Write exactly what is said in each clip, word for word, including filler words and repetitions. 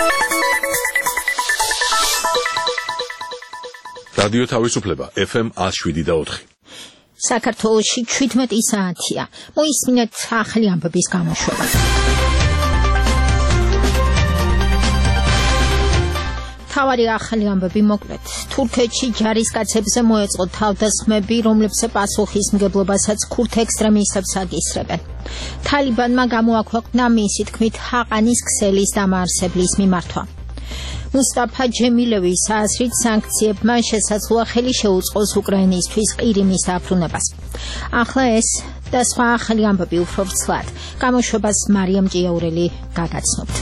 რადიო თავისუფლება ეფ ემ one oh seven და four. საქართველოში seventeen საათია. მოისმინეთ ახალი ამბების გამოშვება. თავარი ახალი ამბები მოკლედ. თურქეთში ჯარისკაცებზე მოეწყო თავდასხმები, რომლებსაც პასუხისმგებლობასაც ქურთ ექსტრემისტებს აკისრებენ. თალიბანმა გამოაქვეყნა მისი თქმით ჰაყანის ქსელის დამაარსებლის მიმართვა. მუსტაფა ჯემილევის აზრით სანქციებმა შესაძლოა ხელი შეუწყოს უკრაინისთვის ყირიმის დაბრუნებას. ახლა ეს და სხვა ახალი ამბები უფრო ვრცლად. გამოშვებას მარიამ ჭიაურელი გაგაცნობთ.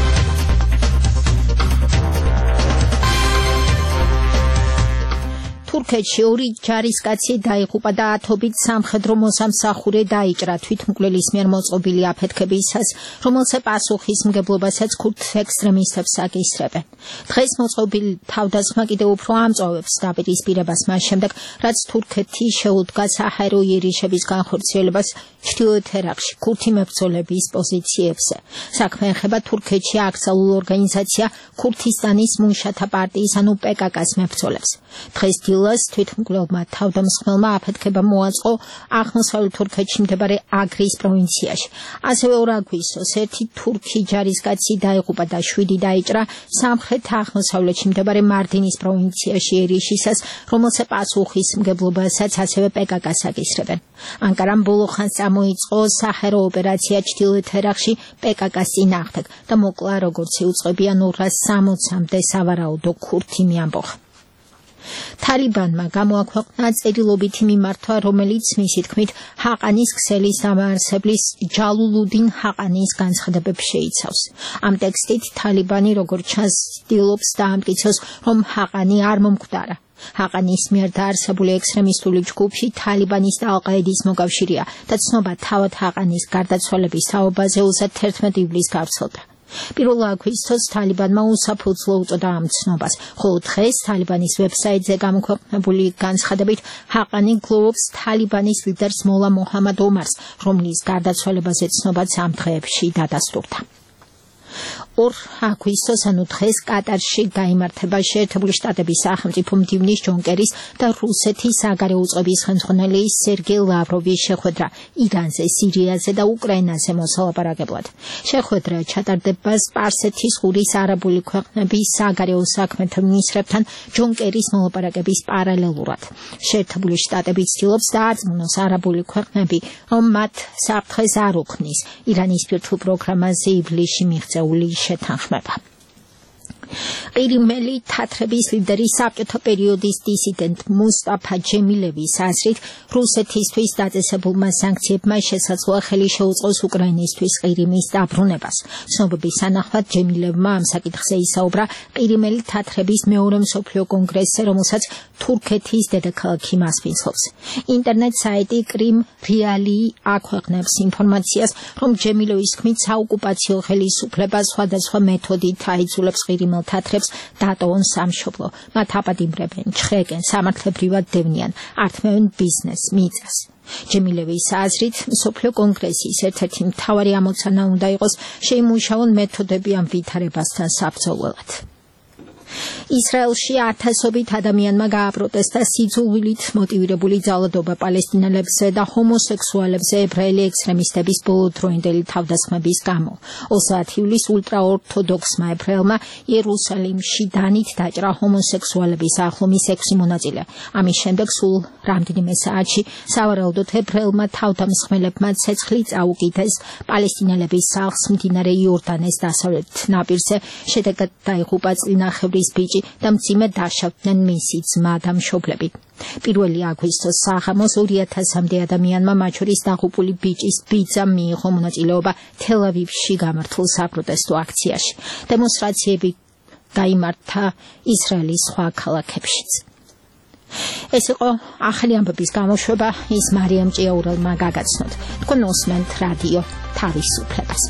თურქეთში ორი ჯარისკაცი დაიღუპა და ათობით სამხედრო მოსამსახურე დაიჭრა თვითმკვლელის მიერ მოწყობილი აფეთქებისას, რომელსაც პასუხისმგებლობასაც ქურთ ექსტრემისტებს აკისრებენ. დღეს მოწყობილი თავდასხმა კიდევ უფრო ამწვავებს დაპირისპირებას მას შემდეგ, რაც თურქეთი შეუდგა საჰაერო იერიშების განხორციელებას ჩრდილოეთ ერაყში ქურთი მებრძოლების პოზიციებზე. საქმე ეხება თურქეთში აკრძალულ ორგანიზაცია ქურთისტანის მუშათა პარტიის ანუ პე კა კას მებრძოლებს. დღეს დილას თვითმკვლელმა თავდამსხმელმა აფეთქება მოაწყო აღმოსავლეთ თურქეთში მდებარე აგრის პროვინციაში. ასევე ორ აგვისტოს ერთი თურქი ჯარისკაცი დაიღუპა და შვიდი დაიჭრა სამხრეთ აღმოსავლეთში მდებარე მარდინის პროვინციაში ერიშისას, რომელსაც პასუხისმგებლობასაც ასევე პე კა კას აკისრებენ. ანკარამ ბოლო ხანს წამოიწყო საჰაერო ოპერაცია ჩრდილოეთ ერაყში პე კა კას წინააღმდეგ და მოკლა როგორც იუწყებიან ორას სამოცამდე სავარაუდო ქურთი მიამბოხა. თალიბანმა გამოაქვეყნა წერილობითი მიმართვა, რომელიც მისი თქმით ჰაყანის ქსელის დამაარსებლის ჯალულუდინ ჰაყანის განცხადებებს შეიცავს. ამ ტექსტით თალიბანი როგორც ჩანს ცდილობს დაამტკიცოს, რომ ჰაყანი არ მომკვდარა. ჰაყანის მიერ დაარსებული ექსტრემისტული ჯგუფი თალიბანის და ალ-ყაედის მოკავშირეა და ცნობა თავად ჰაყანის გარდაცვალების თაობაზე ოცდაათი ივლისს გავრცელდა. პირველ აგვისტოს თალიბანმა უსაფუძვლო უწოდა ამ ცნობას, ხოლო დღეს თალიბანის ვებსაიტზე გამოქვეყნებული განცხადებით ჰაყანი გლოვობს თალიბანის ლიდერს მოლა მოჰამად ომარს, რომლის გარდაცვალებაზე ცნობაც ამ დღეებში დადასტურდა. ორ აგვისტოს ანუ დღეს კატარში გაიმართება შეერთებული შტატების სახელმწიფო მდივნის ჯონ კერის და რუსეთის საგარეო უწყების ხელმძღვანელი სერგეი ლავროვის შეხვედრა ირანზე, სირიაზე და უკრაინაზე მოსალაპარაკებლად. შეხვედრა ჩატარდება სპარსეთის ყურის არაბული ქვეყნების საგარეო საქმეთა მინისტრებთან ჯონ კერის მოლაპარაკების პარალელურად. შეერთებული შტატები ცდილობს დაარწმუნოს არაბული ქვეყნები, რომ მათ საფრთხეს არ უქმნის ირანის ბირთვულ პროგრამაზე ივლისში მიღწეული შეთანხმება. ყირიმელი თათრების ლიდერი საბჭოთა პერიოდის დისიდენტ მუსტაფა ჯემილევის აზრით რუსეთისთვის დაწესებულმა სანქციებმა შესაძლოა ხელი შეუწყოს უკრაინისთვის ყირიმის დაბრუნებას. ცნობების თანახმად ჯემილევმა ამ საკითხზე ისაუბრა ყირიმელი თათრების მეორე მსოფლიო კონგრესზე, რომელსაც თურქეთის დედაქალაქი მასპინძლობს. ინტერნეტ საიტი კრიმ რეალი აქვეყნებს ინფორმაციას, რომ ჯემილევის თქმით საოკუპაციო ხელისუფლება სხვადასხვა მეთოდით აიძულებს ყირიმელ თათრებს დატოვონ სამშობლო, მათ აპატიმრებენ, ჩხრეკენ, სამართლებრივად დევნიან, ართმევენ ბიზნეს, მიწას. ჯემილევის აზრით, მსოფლიო კონგრესის ერთ-ერთი მთავარი ამოცანა უნდა იყოს შეიმუშაონ მეთოდები ამ ვითარებასთან საბრძოლველად. ისრაელში ათასობით ადამიანმა გააპროტესტა სიძულვილით მოტივირებული ძალადობა პალესტინელებზე და ჰომოსექსუალებზე ებრაელი ექსტრემისტების ბოლოდროინდელი თავდასხმების გამო. ოცდაათი ივლისს ულტრაორთოდოქსმა ებრაელმა იერუსალიმში დანით დაჭრა ჰომოსექსუალების ახლომის ექვსი მონაწილე. ამის შემდეგ სულ რამდენიმე საათში სავარაუდოდ ებრაელმა თავდამსხმელებმა ცეცხლი წაუკიდეს პალესტინელების სახლს მდინარე იორდანეს დასავლეთ ნაპირზე, შედეგად დაიღუპა წინახევრის ბიჭი და მძიმე დაშავდნენ მისი ძმა და მშობლები. პირველი აგვისტოს საღამოს ორი ათასამდე ადამიანმა, მათ შორის დაღუპული ბიჭის ბიძამ მიიღო მონაწილეობა თელ-ავივში გამართულ საპროტესტო აქციაში. დემონსტრაციები გაიმართა ისრაელის სხვა ქალაქებშიც. ეს იყო ახალი ამბების გამოშვება, ის მარიამ ჭიაურელმა გაგაცნოთ. თქვენ უსმენთ რადიო თავისუფლებას.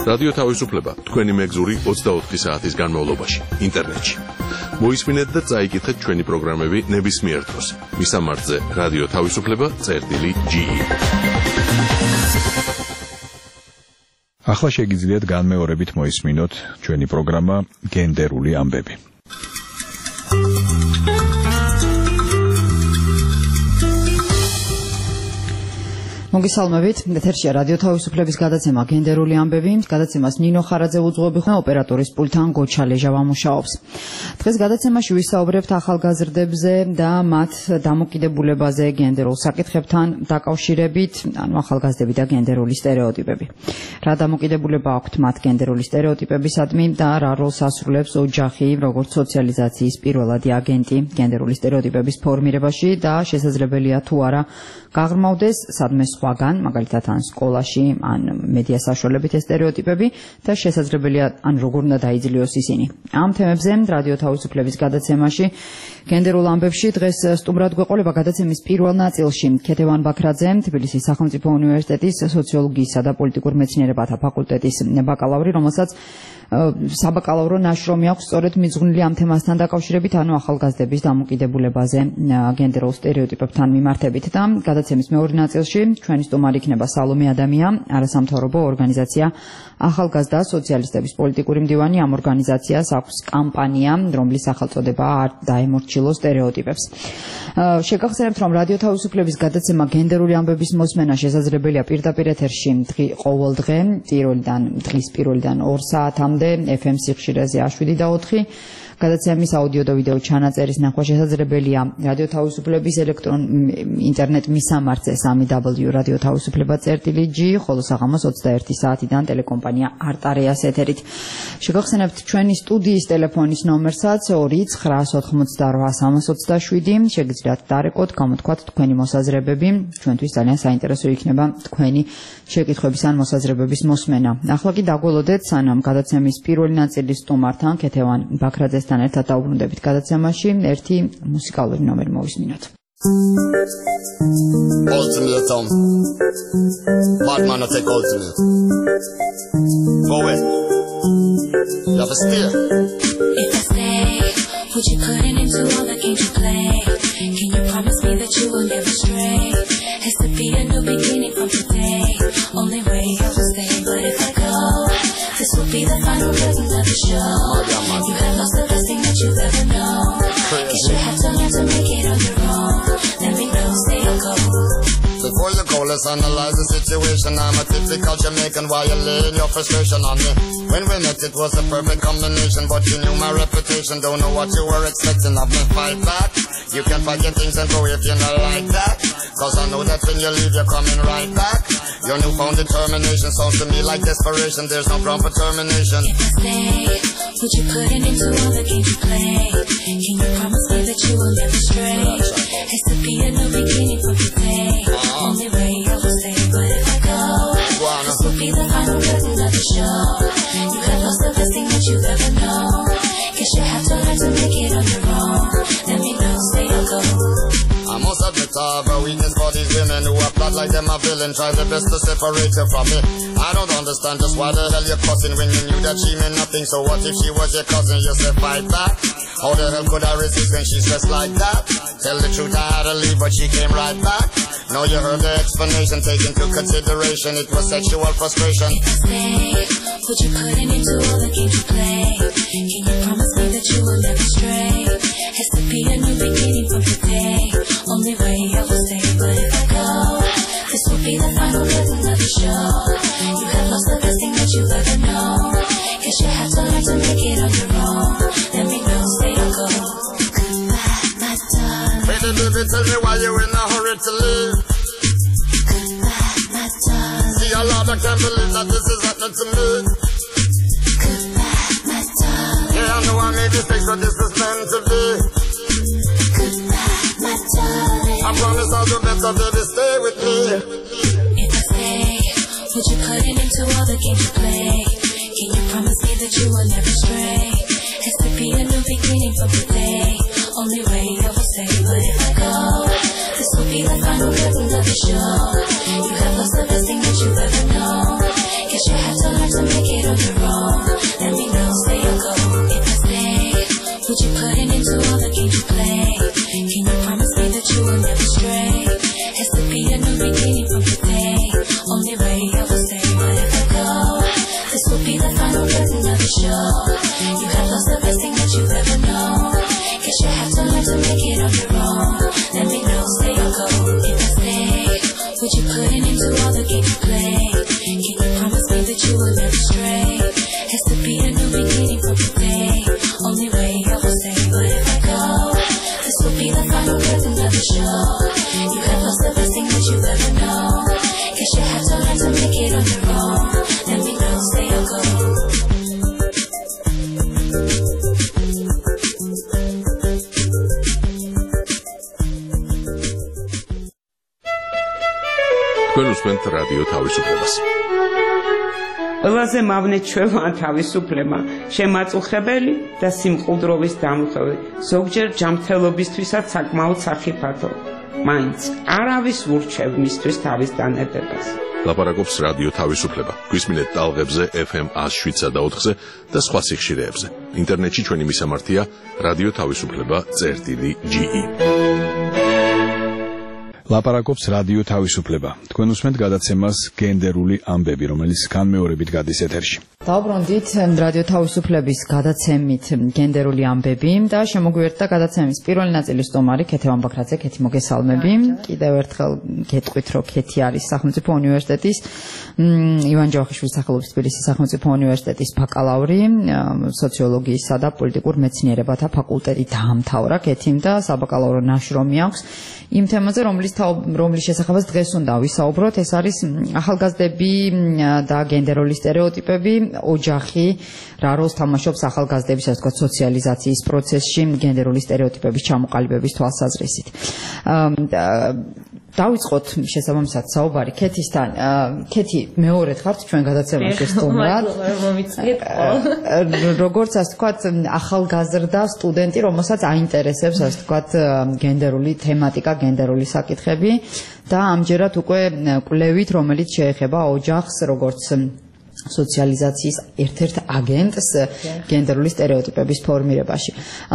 რადიო თავისუფლება თქვენი მეგზური ოცდაოთხი საათის განმავლობაში ინტერნეტში. მოისმინეთ და წაიკითხეთ ჩვენი პროგრამები ნებისმიერ დროს. მისამართზე რადიო თავისუფლება წერტილი ჯი ი. ახლა შეგიძლიათ განმეორებით მოისმინოთ ჩვენი პროგრამა გენდერული ამბები. მოგესალმებით, ეთერშია რადიო თავისუფლების გადაცემა გენდერული ამბები, გადაცემას ნინო ხარაძე უძღვები, ოპერატორის პულტთან გოჩა ლეჟა ვამუშაობს. დღეს გადაცემაში ვისაუბრებთ ახალგაზრდებზე და მათ დამოკიდებულებაზე გენდერულ საკითხებთან დაკავშირებით, ანუ ახალგაზრდები და გენდერული სტერეოტიპები. რა დამოკიდებულება აქვთ მათ გენდერული სტერეოტიპებისადმი და რა როლს ასრულებს ოჯახი, როგორც სოციალიზაციის პირველადი აგენტი გენდერული სტერეოტიპების ფორმირებაში და შესაძლებელია თუ არა გაღრმავდეს სადმე სხვაგან, მაგალითად ან სკოლაში, ან მედია საშუალებით ეს სტერეოტიპები და შესაძლებელია ან როგორ უნდა დაიძლიოს ისინი. ამ თემებზე რადიო თავისუფლების გადაცემაში გენდერულ ამბებში დღეს სტუმრად გვეყოლება გადაცემის პირველ ნაწილში ქეთევან ბაქრაძე, თბილისის სახელმწიფო უნივერსიტეტის სოციოლოგიისა და პოლიტიკურ მეცნიერებათა ფაკულტეტის ბაკალავრი, რომელსაც საბაკალავრო ნაშრომი აქვს სწორედ მიძღვნილი ამ თემასთან დაკავშირებით, ანუ ახალგაზრდების დამოკიდებულებაზე გენდერულ სტერეოტიპებთან მიმართებით და გადაცემის მეორე ნაწილში ჩვენი სტუმარი იქნება სალომე ადამია, არასამთავრობო ორგანიზაცია ახალგაზრდა სოციალისტების პოლიტიკური მდივანი. ამ ორგანიზაციას აქვს კამპანია, რომლის სახელწოდებაა არ დაემორჩილო სტერეოტიპებს. შეგახსენებთ, რომ რადიო თავისუფლების გადაცემა გენდერული ამბების მოსმენა შესაძლებელია პირდაპირ ეთერში ყოველ დღე, პირველიდან დღის პირველიდან ორ საათამდე ეფ ემ სიხშირეზე შვიდი და ოთხი. გადაცემის აუდიო და ვიდეო ჩანაწერის ნახვა შესაძლებელია რადიო თავისუფლების ელექტრონ ინტერნეტ მისამართზე სამი დაბლიუ რადიო თავისუფლება წერტილი ჯი, ხოლო საღამოს ოცდაერთი საათიდან ტელეკომპანია არტარეას ეთერით. შეგახსენებთ ჩვენი სტუდიის ტელეფონის ნომერსაც ორი ცხრა ოთხმოცდარვა სამას ოცდაშვიდი. შეგიძლიათ დარეკოთ, გამოთქვათ თქვენი მოსაზრებები. ჩვენთვის ძალიან საინტერესო იქნება თქვენი შეკითხვების ან მოსაზრებების მოსმენა. ახლა კი დაგველოდეთ, სანამ გადაცემის პირველი ნაწილის სტუმართან ქეთევან ბაქრაძეს თან ერთად დაუბრუნდებით გადაცემაში, ერთი მუსიკალური ნომერი მოვისმინოთ. Ultimatum. Bad man not take ultimate. Go away. You have a steer. If I stay, would you put it into all the games you play? Can you promise me that you will never stray? Has to be a new beginning from today. Only way I will stay, but if I go, this will be the final curtain of the show. You have lost the best thing that you've ever known. Guess you have to learn to make it on your own. Let me know, stay or go. Before you go, let's analyze the situation. I'm a typical Jamaican, why you laying your frustration on me? When we met, it was a perfect combination, but you knew my reputation. Don't know what you were expecting of me. Fight back. You can pack your things and go if you not like that. Cause I know that when you leave, you're coming right back. Your newfound determination sounds to me like desperation. There's no ground for termination. If I stay, would you put it into all the games you play? Can you promise me that you will never stray? Has to be a new beginning from today. Only way I will stay, but if I go, this will be the final curtain of the show. You have lost the best thing that you've ever known. Guess you have to learn to make it on your own. Let me know, stay or go. I must admit I have a weakness for these women who are plot like them a villain, try their best to separate you from me. I don't understand just why the hell you're cussing when you knew that she meant nothing. So what if she was your cousin? You said fight back. How the hell could I resist when she's dressed like that? Tell the truth, I had to leave, but she came right back. Now you heard the explanation, take into consideration it was sexual frustration. If I stay, would you put it into all the games you play? Can you promise me that you will never stray? Has to be a new beginning from today. Only way I will stay, but if I go, this will be the final curtain of the show. You have lost the best thing that you've ever known. Guess you have to learn to make it on your own. Let me know, stay or go. Goodbye, my darling. Baby, baby, tell me why you in a hurry to leave. Goodbye, my darling. See, a lot I can't believe that this is happening to me. Goodbye, my darling. Yeah, I know I made mistakes, but this is meant to be. Goodbye, my darling. I promise I'll do better, baby, stay with me. If I stay, would you put it into all the games you play? Can you promise me that you will never stray? Has to be a new beginning from today. Only way I will stay, but if I go, this will be the final curtain of the show. You have lost the best thing that you've ever known. Guess you have to learn to make it on your own. Let me know, say you'll go if I stay. Would you put it into all the games you play? Can you promise me that you will never stray? Has to be a new beginning from today. Only way I will stay, but if I go, this will be the final curtain of the show. You have lost the best thing that you've ever known. Guess you have to learn to make it on your own. Let me know, say you'll go if I stay. Would you put it into all the games you play? Can you promise me that you will never stray? Has to be a new beginning from today. Only way I will stay, but if I go, this will be the final curtain of the show. You have lost the best thing that you've ever known. Guess you have to learn to make it on your own. Let me know, say you'll go. თქვენ უსმენთ რადიო თავისუფლებას. ყველაზე მავნეჩვევაა თავისუფლება, შემაწუხებელი და სიმყუდროვის დამხები, ზოგჯერ ჯანმრთელობისთვისაც საკმაოდ სახიფათო. მაინც არავის ურჩევ მისთვის თავის დანებებას. ლაპარაკობს რადიო თავისუფლება. გვისმინეთ ტალღებზე ეფ ემ one oh seven და four და სხვა სიხშირეებზე. ინტერნეტში ჩვენი მისამართია რადიო თავისუფლება წერტილი ჯი ი. ლაპარაკობს რადიო თავისუფლება. თქვენ უსმენთ გადაცემას გენდერული ამბები, რომელიც განმეორებით გადის ეთერში. დავბრუნდით რადიო თავისუფლების გადაცემით გენდერული ამბები და შემოგვიერთდა გადაცემის პირველი ნაწილის სტუმარი ქეთი ვამბაქრაძე. ქეთი, მოგესალმები. კიდევ ერთხელ გეტყვით, რომ ქეთი არის სახელმწიფო უნივერსიტეტის ივან ჯავახიშვილის სახელობის თბილისის სახელმწიფო უნივერსიტეტის ბაკალავრი, სოციოლოგიისა და პოლიტიკურ მეცნიერებათა ფაკულტეტი დაამთავრა ქეთიმ და საბაკალავრო ნაშრომი აქვს იმ თემაზე, რომლის რომლის შესახებაც დღეს უნდა ვისაუბროთ. ეს არის ახალგაზრდები და გენდერული სტერეოტიპები, ოჯახი, რა როლს თამაშობს ახალგაზრდების, ასე ვთქვათ, სოციალიზაციის პროცესში გენდერული სტერეოტიპების ჩამოყალიბების თვალსაზრისით. დავიწყოთ შესაბამისად საუბარი ქეთისთან. ქეთი, მეორედ ხართ ჩვენ გადაცემაში სტუმრად. როგორც ასე ვთქვათ, ახალგაზრდა სტუდენტი, რომელსაც აინტერესებს, ასე ვთქვათ, გენდერული თემატიკა, გენდერული საკითხები და ამჯერად უკვე კვლევით, რომელიც შეეხება ოჯახს, როგორც სოციალიზაციის ერთ-ერთ აგენტს გენდერული სტერეოტიპების ფორმირებაში.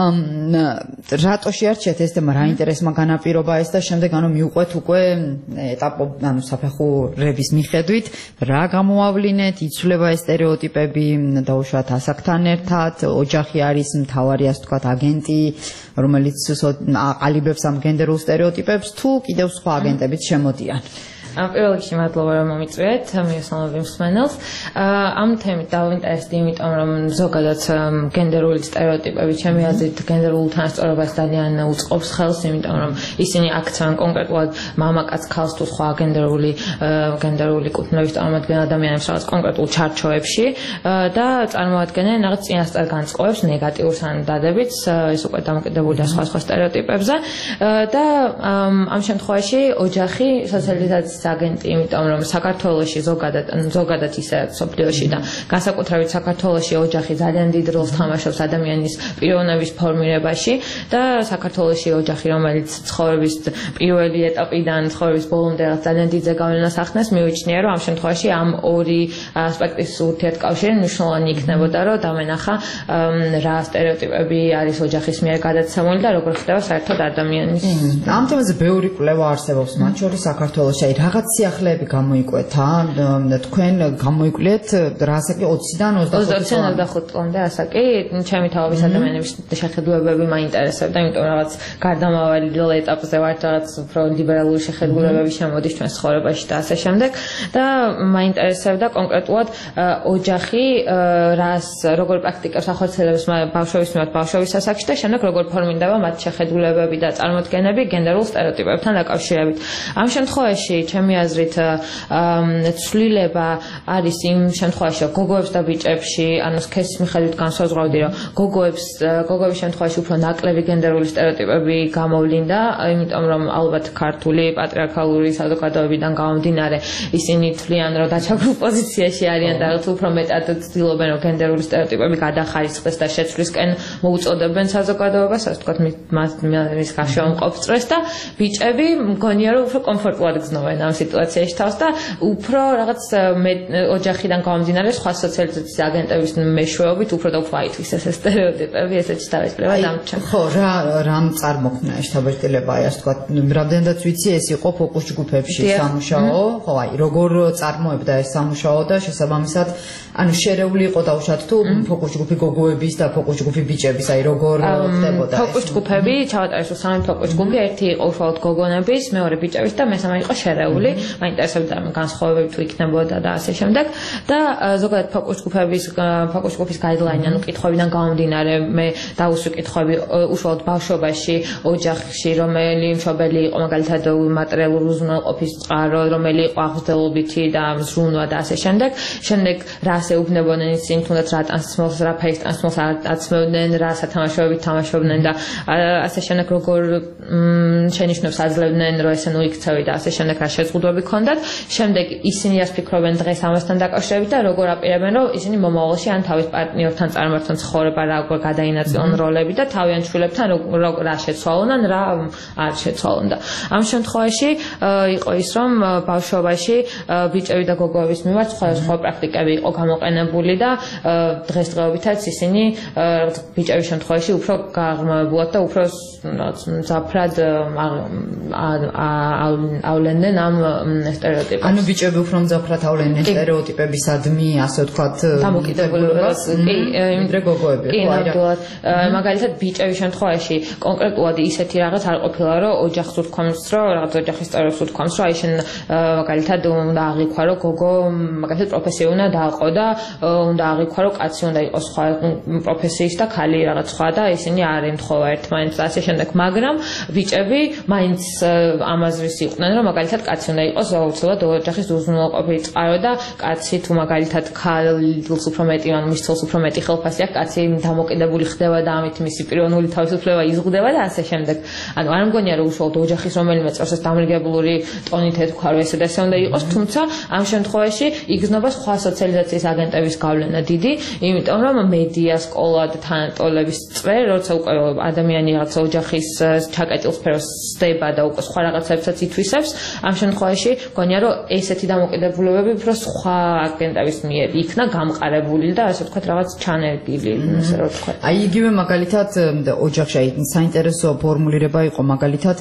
რატო შეარჩიეთ ეს თემა, რა ინტერესმა განაპირობა ეს და შემდეგ ანუ მიუყვეთ უკვე ეტაპო, ანუ საფეხურების მიხედვით, რა გამოავლინეთ, იცვლება ეს სტერეოტიპები დაუშვათ ასაკთან ერთად, ოჯახი არის მთავარი, ასე ვთქვათ, აგენტი, რომელიც აყალიბებს ამ გენდერულ სტერეოტიპებს, თუ კიდევ სხვა აგენტებიც შემოდიან. პირველ რიგში მადლობა რომ მომიწვიეთ, მივესალმები მსმენელს. ამ თემით დავინტერესდი, იმიტომ რომ ზოგადად გენდერული სტერეოტიპები ჩემი აზრით გენდერულ თანასწორობას ძალიან უწყობს ხელს, იმიტომ რომ ისინი აქცევენ კონკრეტულად მამაკაც ქალს თუ სხვა გენდერული გენდერული კუთვნილების წარმომადგენელ ადამიანებს რაღაც კონკრეტულ ჩარჩოებში და წარმოადგენენ რაღაც წინასწარ განწყობებს, ნეგატიურს ან დადებითს, ეს უკვე დამოკიდებულია სხვა სხვა სტერეოტიპებზე და ამ შემთხვევაში ოჯახი სოციალიზაციის აგენტი, იმიტომ რომ საქართველოში ზოგადად ზოგადად ისე სოფლიოში და განსაკუთრებით საქართველოში ოჯახი ძალიან დიდ როლს თამაშობს ადამიანის პიროვნების ფორმირებაში და საქართველოში ოჯახი, რომელიც ცხოვრების პირველი ეტაპიდან ცხოვრების ბოლომდე ძალიან დიდ ზეგავლენას ახდენს, მივიჩნია, რომ ამ შემთხვევაში ამ ორი ასპექტის ურთიერთკავშირი მნიშვნელოვანი იქნებოდა, რომ დამენახა რა სტერეოტიპები არის ოჯახის მიერ გადაცემული და როგორ ხდება საერთოდ ადამიანის. ამ თემაზე ბევრი კვლევა არსებობს, მათ შორის საქართველოში რაღაც სიახლეები გამოიკვეთა, თქვენ გამოიკვლიეთ რა ასაკი ოციდან ოცდახუთ წლამდე ასაკი, ჩემი თაობის ადამიანების შეხედულებები მაინტერესებდა, იმიტომ რაღაც გარდამავალი ეტაპზე ვართ, რაღაც უფრო ლიბერალური შეხედულებები შემოდის ჩვენ ცხოვრებაში და ასე შემდეგ და მაინტერესებდა კონკრეტულად ოჯახი რას როგორ პრაქტიკებს ახორციელებს ბავშვების მიმართ ბავშვების ასაკში და შემდეგ როგორ ფორმირდება მათ შეხედულებები და წარმოდგენები გენდერულ სტერეოტიპებთან დაკავშირებით. ამ შემთხვევაში ჩემი აზრით ცვლილება არის იმ შემთხვევაში, რომ გოგოებს და ბიჭებში, ანუ სქესის მიხედვით განსაზღვრავდი, რომ გოგოებს გოგოების შემთხვევაში უფრო ნაკლები გენდერული სტერეოტიპები გამოვლინდა, იმიტომ რომ ალბათ ქართული პატრიარქალური საზოგადოებიდან გამომდინარე ისინი თვლიან, რომ დაჩაგრულ პოზიციაში არიან და რაღაც უფრო მეტად ცდილობენ, რომ გენდერული სტერეოტიპები გადახარისხდეს და შეცვლისკენ მოუწოდებენ საზოგადოებას, ასე ვთქვათ, მის გაშუავებულ წრეს და ბიჭები მგონია, რომ უფრო კომფორტულად გრძნობენ ამ ამავე სიტუაციაში თავს და უფრო რაღაც ოჯახიდან გამომდინარე სხვა სოციალიზაციის აგენტების მეშვეობით უფრო და უფრო აითვის ეს სტერეოტიპები ესეთი დავისწრება დამჩა. ხო, რა რამ წარმოქმნა ეს თავისუფლება, აი ასე ვთქვათ, რამდენადაც ვიცი ეს იყო ფოკუს ჯგუფებში სამუშაო, ხო, აი როგორ წარმოებდა ეს სამუშაო და შესაბამისად ანუ შერეული იყო დაუშვათ თუ ფოკუს ჯგუფი გოგოების და ფოკუს ჯგუფი ბიჭების, აი როგორ ხდებოდა ეს? ფოკუს ჯგუფები, ჩავატარეს რომ სამი ფოკუს ჯგუფი, ერთი იყო უშუალოდ გოგონების, მეორე ბიჭების და მესამე იყო შერეული. მაინტერესებდა განსხვავებები თუ იქნებოდა და ასე შემდეგ. და ზოგადად ფოკუს ჯგუფების ფოკუს ჯგუფის გაიდლაინი, ანუ კითხვებიდან გამომდინარე, მე დავუსვი კითხვები უშუალოდ ბავშვობაში, ოჯახში, რომელი მშობელი იყო მაგალითად მატერიალური უზრუნველყოფის წყარო, რომელი იყო აღზრდელობითი და ზრუნვა და ასე შემდეგ. შემდეგ რას ეუბნებოდნენ ისინი, თუნდაც რა ტანსმელს, რა ფეის ტანსმელს არ აწმევდნენ, რა სათამაშოებით თამაშობდნენ და ასე შემდეგ როგორ შენიშვნებს აძლევდნენ, რომ ესე ნუ იქცევი და ასე შემდეგ რა შეზღუდვები ჰქონდათ. შემდეგ ისინი რას ფიქრობენ დღეს ამასთან დაკავშირებით და როგორ აპირებენ, რომ ისინი მომავალში ან თავის პარტნიორთან წარმართონ ცხოვრება, როგორ გადაინაწილონ როლები და თავიანთ შვილებთან რა შეცვალონ ან რა არ შეცვალონ და ამ შემთხვევაში იყო ის, რომ ბავშვობაში ბიჭები და გოგოების მიმართ სხვადასხვა პრაქტიკები იყო გამოყენებული და დღესდღეობითაც ისინი ბიჭების შემთხვევაში უფრო გაღრმავებულად და უფრო მძაფრად ავლენდნენ ამ სტერეოტიპებს. ანუ ბიჭები უფრო მძაფრად ავლენდნენ სტერეოტიპებისადმი, ასე ვთქვათ, დამოკიდებულებას. კი, ვიდრე გოგოები. კი, ნამდვილად. მაგალითად ბიჭების შემთხვევაში კონკრეტულად ისეთი რაღაც არ ყოფილა, რომ ოჯახს უთქვამს, რომ რაღაც ოჯახის წევრებს უთქვამს, რომ აი შენ მაგალითად უნდა აღიქვა, რომ გოგო მაგალითად პროფესია უნდა დააყო და უნდა აღიქვა, რომ კაცი უნდა იყოს სხვა პროფესიის და ქალი რაღაც სხვა და ისინი არ ემთხოვა ერთმანეთს და ასე შემდეგ, მაგრამ ბიჭები მაინც ამაზრის იყვნენ, რომ მაგალითად კაცი უნდა იყოს აუცილებლად ოჯახის უზრუნველყოფითი წყარო და კაცი თუ მაგალითად ქალს უფრო მეტი ან მის თელს უფრო მეტი ხელფასი აქვს, კაცი დამოკიდებული ხდება და ამით მისი პიროვნული თავისუფლება იზღუდება და ასე შემდეგ. ანუ არ მგონია რომ უშუალოდ ოჯახის რომელიმე წევრს ეს დამრიგებლური ტონით ეთქვა, რომ ესე და ესე უნდა იყოს, თუმცა ამ შემთხვევაში იგრძნობა სხვა სოციალიზაციის აგენტების გავლენა დიდი, იმიტომ რომ მედია, სკოლა და თანატოლების წრე, როცა უკვე ადამიანი რაღაც ოჯახის ჩაკეტილ სფეროს სდება და უკვე სხვა რაღაცებსაც ითვისებს, ამ შემთხვევაში მგონია რომ ესეთი დამოკიდებულებები უფრო სხვა აგენტების მიერ იქნა გამყარებული და ასე ვთქვათ რაღაც ჩანერგილი, ასე რომ ვთქვათ. აი იგივე მაგალითად ოჯახში აი საინტერესო ფორმულირება იყო მაგალითად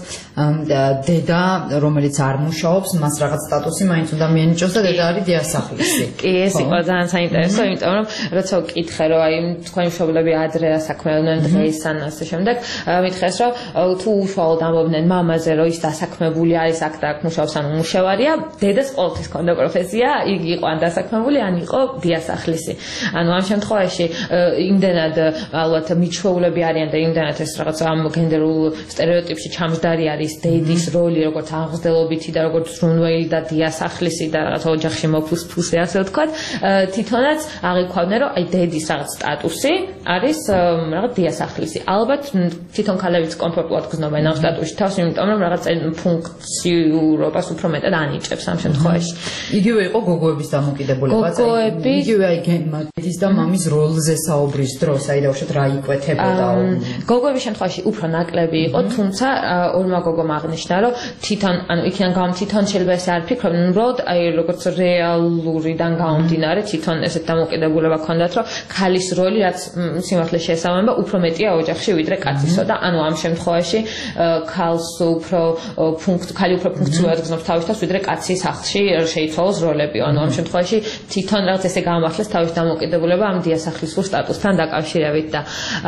დედა, რომელიც არ მუშაობს, მას რაღაც სტატუსი მაინც უნდა მიენიჭოს და დედა არის დიასახლისი. კი, ეს იყო ძალიან საინტერესო, იმიტომ რომ როცა ვკითხე, რომ აი თქვენი მშობლები ადრე ასაქმებდნენ დღეს ან ასე შემდეგ, მითხეს, რომ თუ უშუალოდ ამბობდნენ მამაზე, რომ ის დასაქმებული არის, აქ და აქ მუშაობს, ანუ მუშევარია, დედას ყოველთვის ჰქონდა პროფესია, იგი იყო ან დასაქმებული, ან იყო დიასახლისი. ანუ ამ შემთხვევაში იმდენად ალბათ მიჩვეულები არიან და იმდენად ეს რაღაც ამ გენდერულ სტერეოტიპში ჩამჯდარი არის დედის როლი, როგორც აღზრდელობითი და როგორც ზრუნველი და დიასახლისი და რაღაც ოჯახში მოფუსფუსე, ასე ვთქვათ, თვითონაც აღიქვავდნენ, რომ აი დედის რაღაც სტატუსი არის რაღაც დიასახლისი. ალბათ თვითონ ქალებიც კომფორტულად გრძნობენ ამ სტატუსში თავს, იმიტომ რომ რაღაც ფუნქციურობას უფრო მეტად ანიჭებს ამ შემთხვევაში. იგივე იყო გოგოების დამოკიდებულება. გოგოები იგივე აი დედის და მამის როლზე საუბრის დროს, აი დავუშვათ რა იკვეთებოდა. გოგოების შემთხვევაში უფრო ნაკლები იყო, თუმცა ორმა გოგომ აღნიშნა, რომ თვითონ, ანუ იქიდან გამომდინარე თვითონ შეიძლება ეს არ ფიქრობდნენ, უბრალოდ აი როგორც რეალურიდან გამომდინარე, თვითონ ესეთ დამოკიდებულება ჰქონდათ, რომ ქალის როლი რაც სიმართლეს შეესაბამება, უფრო მეტია ოჯახში ვიდრე კაცისო და ანუ ამ შემთხვევაში ქალს უფრო ქალი უფრო ფუნქციურად გრძნობს თავის თავს, ვიდრე კაცი სახლში შეიცვალოს როლები. ანუ ამ შემთხვევაში თვითონ რაღაც ესე გამართლეს თავის დამოკიდებულება ამ დიასახლისურ სტატუსთან დაკავშირებით და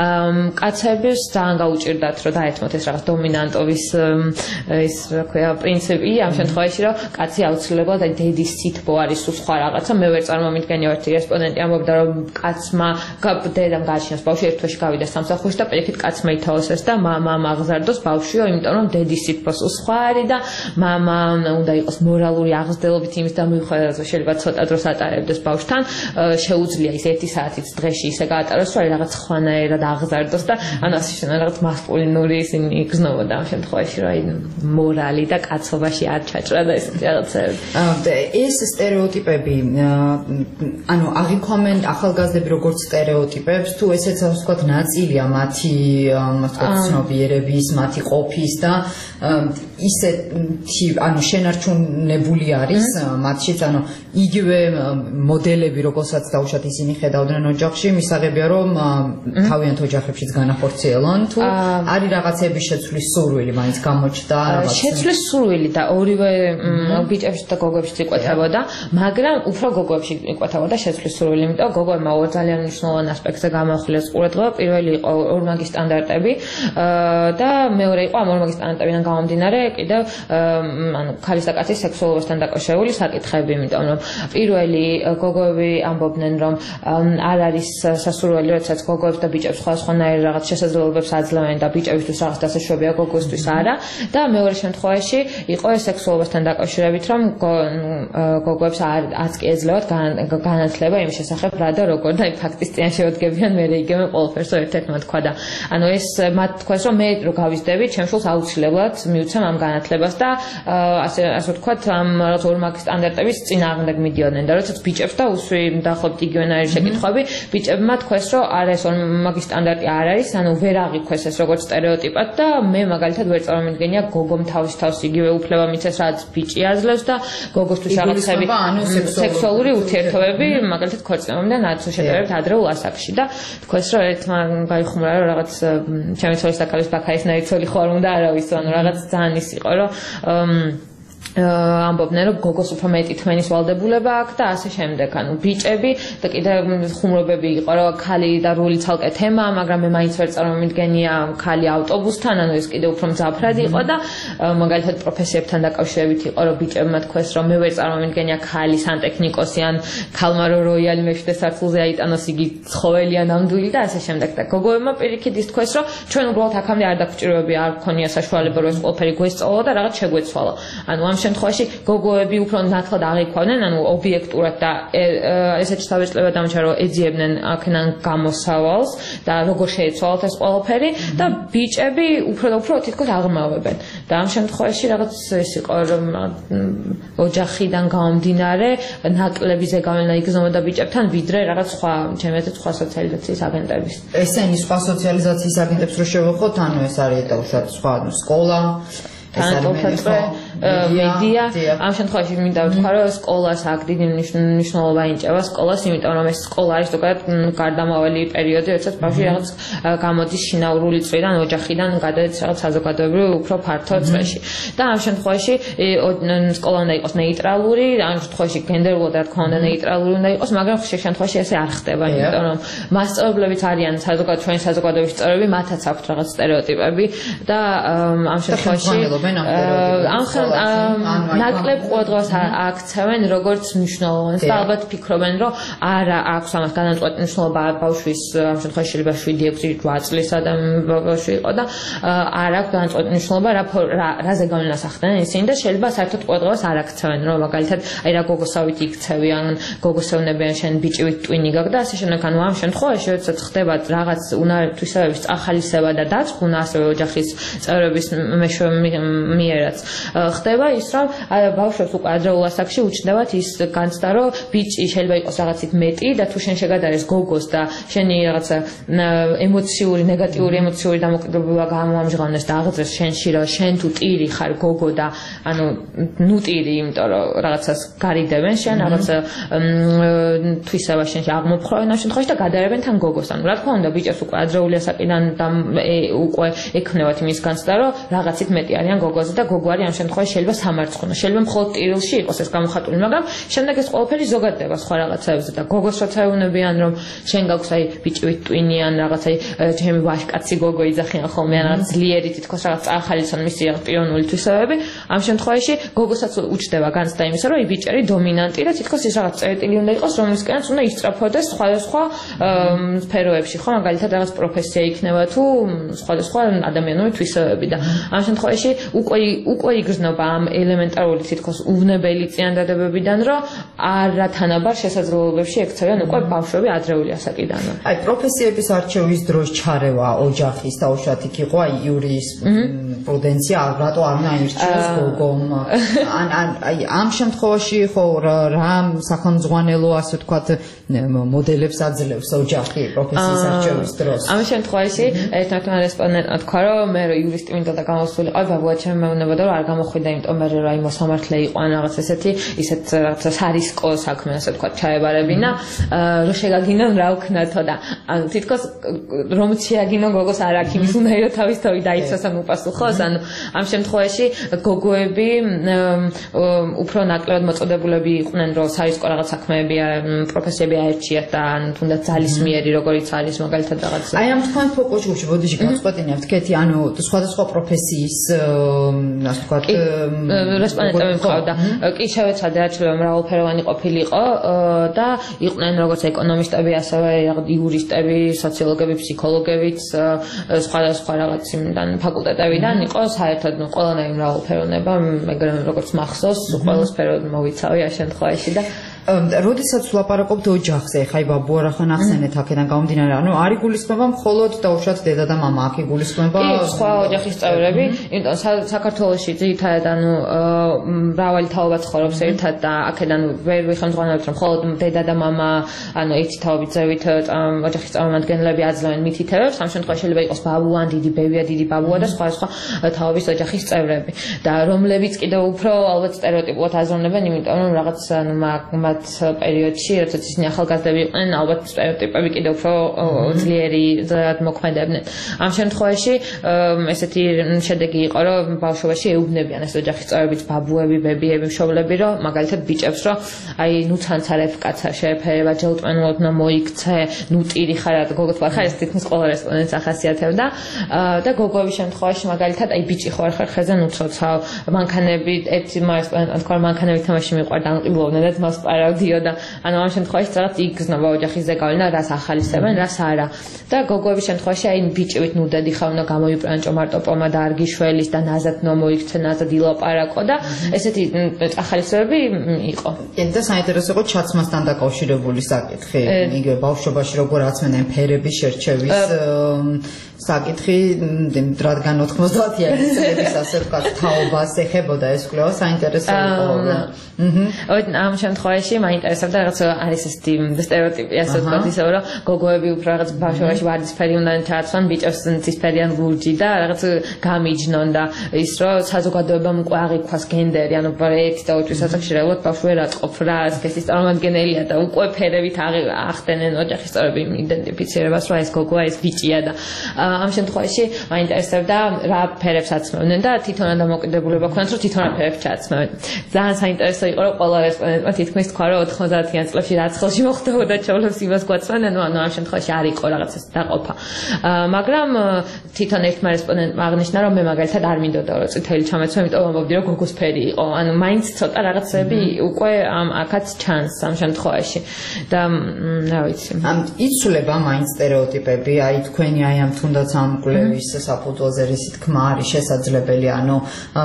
კაცებს ძალიან გაუჭირდათ, რომ დაეთმოთ ეს რაღაც დომინანტობის ეს რა ქვია პრინციპი ამ შემთხვევაში, რომ კაცი აუცილებლად აი დედის სითბო არის თუ სხვა რაღაცა. მე ვერ წარმომიდგენია, ერთი რესპონდენტი ამბობდა, რომ კაცმა დედამ გააჩინოს ბავშვი, ერთ თვეში გავიდა სამსახურში და პირიქით კაცმა ითავსეს და მამამ აღზარდოს ბავშვიო, იმიტომ რომ დედის სითბოს სხვა არის და მამა უნდა იყოს მორალური აღზრდელობით იმის და მიუხედავად რომ შეიძლება ცოტა დროს ატარებდეს ბავშვთან, შეუძლია ის ერთი საათიც დღეში ისე გაატაროს, რომ რაღაც ხვანაერად აღზარდოს და ანუ ასე შეიძლება რაღაც მასკულინური ისინი იგრძნობოდა ამ შემთხვევაში, რომ აი მორალი და კაცობაში არ ჩაჭრა და ესეთი რაღაცები. ეს სტერეოტიპები ანუ აღიქვამენ ახალგაზრდები როგორც სტერეოტიპებს, თუ ესეც ასე ვთქვათ ნაწილია მათი ასე ვთქვათ ცნობიერების, მათი ყოფის და ისეთი ანუ შენარჩუნებული არის მათშიც, ანუ იგივე მოდელები, როგორცაც დაუშვათ ისინი ხედავდნენ ოჯახში, მისაღებია რომ თავიანთ ოჯახებშიც განახორციელონ, თუ არის რაღაცები შეცვლის სურვილი მაინც გამოჩნდა რაღაც. შეცვლის სურვილი და ორივე ბიჭებში და გოგოებში იკვეთებოდა, მაგრამ უფრო გოგოებში იკვეთებოდა შეცვლის სურვილი, იმიტომ გოგოებმა ძალიან მნიშვნელოვანი ასპექტზე გამოახვილეს ყურადღება. პირველი იყო ორმაგი სტანდარტები და მეორე იყო ამ ორმაგი სტანდარტებიდან გამომდინარე კიდევ ანუ ქალის და კაცის სექსუალობასთან დაკავშირებული საკითხები, იმიტომ რომ პირველი გოგოები ამბობდნენ რომ არ არის სასურველი, როდესაც გოგოებს და ბიჭებს სხვადასხვანაირ რაღაც შესაძლებლობებს აძლევენ და ბიჭებისთვის რაღაც დასაშვებია, გოგოსთვის არა და მეორე შემთხვევაში იყო ეს სექსუალობასთან დაკავშირებით, რომ გოგოებს არც კი ეძლევათ განათლება იმ შესახებ რა და როგორ და იმ ფაქტის წინაშე შედგებიან მე იგივე ყველაფერს ერთ-ერთმა თქვა და ანუ ეს მათ თქვეს რომ მე რო გავიზრდები ჩემ შულს აუცილებლად მიუცემ ამ განათლებას და ასე ასე ვთქვათ ამ რაღაც ორმაგი სტანდარტების წინააღმდეგ მიდიოდნენ და როდესაც ბიჭებს და უსვი დაახლოებით იგივენაირი შეკითხვები ბიჭებმა თქვეს რომ არა ეს ორმაგი სტანდარტი არ არის ანუ ვერ აღიქვეს ეს როგორც სტერეოტიპად და მე მაგალითად ვერ წარმოვიდგენია გოგომ თავის თავს იგივე უფლება მიცეს რაც ბიჭი აძლევს და გოგოსთვის რაღაცები სექსუალური ურთიერთობები მაგალითად ქორწინებამდე ნაცვლად შეტევებით ადრეულ ასაკში და თქვეს რომ ერთმა გაიხმურა რომ რაღაც ჩემი ცოლის და ქალის ბაქაისნაირი ცოლი ხوار უნდა არა ვიცი ანუ რაღაც ძალიან ის იყო რომ ამბობდნენ რომ გოგოს უფრო მეტი თმენის ვალდებულება აქვს და ასე შემდეგ. ანუ ბიჭები და კიდევ ხუმრობები იყო რომ ქალი და რული ცალკე თემა, მაგრამ მე მაინც ვერ წარმოვიდგენია ქალი ავტობუსთან, ანუ ეს კიდევ უფრო მძაფრად იყო და მაგალითად პროფესიებთან დაკავშირებით იყო რომ ბიჭებმა თქვეს რომ მე ვერ წარმოვიდგენია ქალი სანტექნიკოსი ან ქალმა რო როიალი მეშვიდე სართულზე აიტანოს იგი ცხოველი ან ნამდვილი და ასე შემდეგ და გოგოებმა პირიქით ის თქვეს რომ ჩვენ უბრალოდ აქამდე არ დაგვჭიროები არ გქონია საშუალება რომ ეს ყველაფერი გვესწავლა და რაღაც შეგვეცვალა. ანუ ამ შემთხვევაში გოგოები უფრო ნათლად აღიქვავდნენ, ანუ ობიექტურად და ესეთი თავისწლება დამჭა რომ ეძიებდნენ აქედან გამოსავალს და როგორ შეეცვალათ ეს ყველაფერი და ბიჭები უფრო და უფრო თითქოს აღრმავებენ. და ამ შემთხვევაში რაღაც ეს იყო რომ ოჯახიდან გამომდინარე ნაკლები ზეგავლენა იგრძნობდა ბიჭებთან ვიდრე რაღაც სხვა ჩემეთ სხვა სოციალიზაციის აგენტების. ესენი სხვა სოციალიზაციის აგენტებს რო შევეხოთ, ანუ ეს არის ეტალშად სხვა სკოლა თანატოლფეტრე მედია ამ შემთხვევაში მინდა ვთქვა რომ სკოლას აქ დიდი მნიშვნელობა ინჭება სკოლას იმიტომ რომ ეს სკოლა არის ზოგადად გარდამავალი პერიოდი როდესაც ბავშვი რაღაც გამოდის შინაურული წრიდან ოჯახიდან გადადის რაღაც საზოგადოებრივ უფრო ფართო წრეში და ამ შემთხვევაში სკოლა უნდა იყოს ნეიტრალური ამ შემთხვევაში გენდერულად რა თქმა უნდა ნეიტრალური უნდა იყოს მაგრამ ხშირ შემთხვევაში ესე არ ხდება იმიტომ რომ მასწავლებლებიც არიან საზოგადო ჩვენი საზოგადოების წევრები მათაც აქვთ რაღაც სტერეოტიპები და ამ შემთხვევაში ამ ნაკლებ ყურადღებას აქცევენ როგორც მნიშვნელოვანს და ალბათ ფიქრობენ რომ არა აქვს ამას განაწყვეტი მნიშვნელობა ბავშვის ამ შემთხვევაში შეიძლება შვიდი ექვსი რვა წლისა და ბავშვი იყო და არ აქვს განაწყვეტი მნიშვნელობა რა რაზე გავლენას ახდენენ ისინი და შეიძლება საერთოდ ყურადღებას არ აქცევენ რომ მაგალითად აი რა გოგოსავით იქცევი ან გოგოსევნებიან შენ ბიჭივით ტვინი გაქვს და ასე შემდეგ ანუ ამ შემთხვევაში როდესაც ხდება რაღაც უნართვისებების ახალისება და დაწყვნა ასევე ოჯახის წევრების მიერაც ხდება ის რომ ბავშვებს უკვე ადრეულ ასაკში უჩნდებათ ის განცდა რომ ბიჭი შეიძლება იყოს რაღაცით მეტი და თუ შენ შეგადარეს გოგოს და შენი რაღაცა ემოციური ნეგატიური ემოციური დამოკიდებულება გამოამჟღავნეს და აღძრეს შენში რომ შენ თუ ტირი ხარ გოგო და ანუ ნუ ტირი იმიტომ რომ რაღაცას გარიდებენ შენ რაღაცა თვისება შენში აღმოფხვრა ამ შემთხვევაში და გადაერებენ თან გოგოს ანუ რა თქმა უნდა ბიჭებს უკვე ადრეული ასაკიდან უკვე ექნებათ იმის განცდა რომ რაღაცით მეტი არიან გოგოზე და გოგო არის ამ შემთხვევაში შეიძლება სამარცხონა შეიძლება მხოლოდ ტირილში იყოს ეს გამოხატული მაგრამ შემდეგ ეს ყველაფერი ზოგადდება სხვა რაღაცებზე და გოგოს როცა ეუბნებიან რომ შენ გაქვს აი ბიჭივით ტვინი ან რაღაც აი ჩემი ვაჟკაცი გოგო იძახიან ხოლმე ან რაღაც ძლიერი თითქოს რაღაც ახალიცონ მისი პიონული თვისებები ამ შემთხვევაში გოგოსაც უჩნდება განცდა იმისა რომ აი ბიჭი დომინანტი და თითქოს ის რაღაც წერტილი უნდა იყოს რომლისკენაც უნდა ისწრაფოდეს სხვადასხვა სფეროებში ხო მაგალითად რაღაც პროფესია იქნება თუ სხვადასხვა ადამიანური თვისებები და ამ შემთხვევაში უკვე უკვე იგრძნობა ამ ელემენტარული თითქოს უვნებელი წინადადებებიდან რომ არათანაბარ შესაძლებლობებში ექცევიან უკვე ბავშვები ადრეული ასაკიდან. აი პროფესიების არჩევის დროს ჩარევა ოჯახის და უშუალოდ იქ იყო აი იურის პრუდენცია რატო არ უნდა აირჩიოს გოგომ ან აი ამ შემთხვევაში ხო რა სახელმძღვანელო ასე ვთქვათ მოდელებს აძლევს ოჯახი პროფესიის არჩევის დროს. ამ შემთხვევაში ერთ-ერთმა რესპონდენტმა თქვა რომ მე იურისტი მინდა და გამოსულიყავი ბაბუა ჩემი მეუბნებოდა რომ არ გამოხ მოხვიდა, იმიტომ მე რა იმ სამართლე იყო ან რაღაც ესეთი, ისეთ რაღაცა სარისკო საქმე, ასე ვთქვათ, ჩაებარებინა, რომ შეგაგინონ რა ვქნათო და ანუ თითქოს რომც შეაგინო გოგოს არ აქვს იმის უნაირო თავისთავად დაიცვას ან უპასუხოს, ანუ ამ შემთხვევაში გოგოები უფრო ნაკლებად მოწოდებულები იყვნენ, რომ სარისკო რაღაც საქმეები, პროფესიები აერჩიათ და ან თუნდაც ძალისმიერი როგორიც არის მაგალითად რაღაც. აი ამ თქვენ ფოკუში ბოდიში გაწყვეტინებთ კეთი, ანუ სხვადასხვა პროფესიის ასე ვთქვათ რესპონდენტები მყავდა. კი შევეცადე აჩვევა მრავალფეროვანი ყოფილიყო და იყვნენ როგორც ეკონომისტები, ასევე იურისტები, სოციოლოგები, ფსიქოლოგებიც, სხვადასხვა რაღაც იმიდან ფაკულტეტებიდან იყო საერთოდ ყველანაირი მრავალფეროვნება, მაგრამ როგორც მახსოვს, ყველა სფერო მოვიცავი ამ შემთხვევაში და როდესაც ვლაპარაკობთ ოჯახზე, ხა აი ბაბუ არახან ახსენეთ აქედან გამომდინარე, ანუ არ იგულისხმება მხოლოდ დაუშვათ დედა და მამა, აქ იგულისხმება სხვა ოჯახის წევრები, იმიტომ საქართველოში ძირითადად ანუ მრავალი თაობა ცხოვრობს ერთად და აქედან ვერ ვიხმძღვანებთ, რომ მხოლოდ დედა და მამა, ანუ ერთი თაობის ზევით ოჯახის წარმომადგენლები აძლევენ მითითებებს, ამ შემთხვევაში შეიძლება იყოს ბაბუ ან დიდი ბებია, დიდი ბაბუა და სხვა სხვა თაობის ოჯახის წევრები და რომლებიც კიდევ უფრო ალბათ სტერეოტიპულად აზროვნებენ, იმიტომ რომ რაღაც ანუ პერიოდში, როდესაც ისინი ახალგაზრდები იყვნენ, ალბათ სტერეოტიპები კიდევ უფრო ძლიერი მოქმედებდნენ. ამ შემთხვევაში ესეთი შედეგი იყო, რომ ბავშვობაში ეუბნებიან ეს ოჯახის წევრებიც, ბაბუები, ბებიები, მშობლები, რომ მაგალითად ბიჭებს, რომ აი ნუ ცანცარებ კაცა შეეფერება, ჯელტმენულად უნდა მოიქცე, ნუ ტირი ხარ და გოგოთ ვარ ხარ, ეს თითქმის ყველა რესპონდენტს ახასიათებდა და გოგოების შემთხვევაში მაგალითად აი ბიჭი ხარ ხარ ხეზე ნუ ცოცავ, მანქანები ერთი რესპონდენტმა თქვა, მანქანები თამაში მიყვარდა, ანყიბლობდნენ და ძმას პარავდიოდა, ანუ ამ შემთხვევაში რაღაც იგრძნობა ოჯახის ზეგავლენა, რას ახალისებენ, რას არა. და გოგოების შემთხვევაში აი ბიჭივით ნუ დედი ხარ, უნდა გამოიბრანჭო მარტო პომადა არ გიშველის და ნაზად ნო მოიქცე, ნაზად ილაპარაკო და ესეთი ახალისებები იყო. და საინტერესო იყო ჩაცმასთან დაკავშირებული საკითხი, იგივე ბავშვობაში როგორ აცმენენ ფერების შერჩევის საკითხი, რადგან ოთხმოცდაათიანი წლების ასე ვთქვათ თაობას ეხებოდა ეს კვლევა, საინტერესო იყო. ამ შემთხვევაში მაინტერესებდა რაღაც არის ესეთი სტერეოტიპი, ასე ვთქვათ, ისე რომ გოგოები უფრო რაღაც ბავშვობაში ვარდისფერი უნდა ჩააცვან, ბიჭებს ცისფერიან ლურჯი და რაღაც გამიჯნონ და ის რომ საზოგადოებამ უკვე აღიქვას გენდერი, ანუ ერთი და ორი ასაკში რეალურად ბავშვი ვერ აწყობს რა ასკეთის წარმომადგენელია და უკვე ფერებით ახდენენ ოჯახის წევრები იდენტიფიცირებას, რომ ეს გოგოა, ეს ბიჭია და ამ შემთხვევაში მაინტერესებდა რა ფერებს აცმევდნენ და თვითონ დამოკიდებულება ქონდათ, რომ თვითონ რა ფერებს ჩააცმევენ. ძალიან საინტერესო იყო, რომ ყველა რესპონდენტმა თითქმის თქვა, რომ ოთხმოცდაათიან წლებში რაც ხელში მოხდებოდა ჩავლებს იმას გვაცმევენ, ანუ ამ შემთხვევაში არ იყო რაღაც ეს დაყოფა. მაგრამ თვითონ ერთმა რესპონდენტმა აღნიშნა, რომ მე მაგალითად არ მინდოდა რომ წითელი ჩამეცვა, იმიტომ ვამბობდი, რომ გოგოს ფერი იყო. ანუ მაინც ცოტა რაღაცები უკვე ამ აქაც ჩანს ამ შემთხვევაში. და რა ვიცი. ამ იცვლება მაინც სტერეოტიპები, აი თქვენი აი ამ თუნდაც ამ კვლევის საფუძველზე რისი თქმა არის შესაძლებელი, ანუ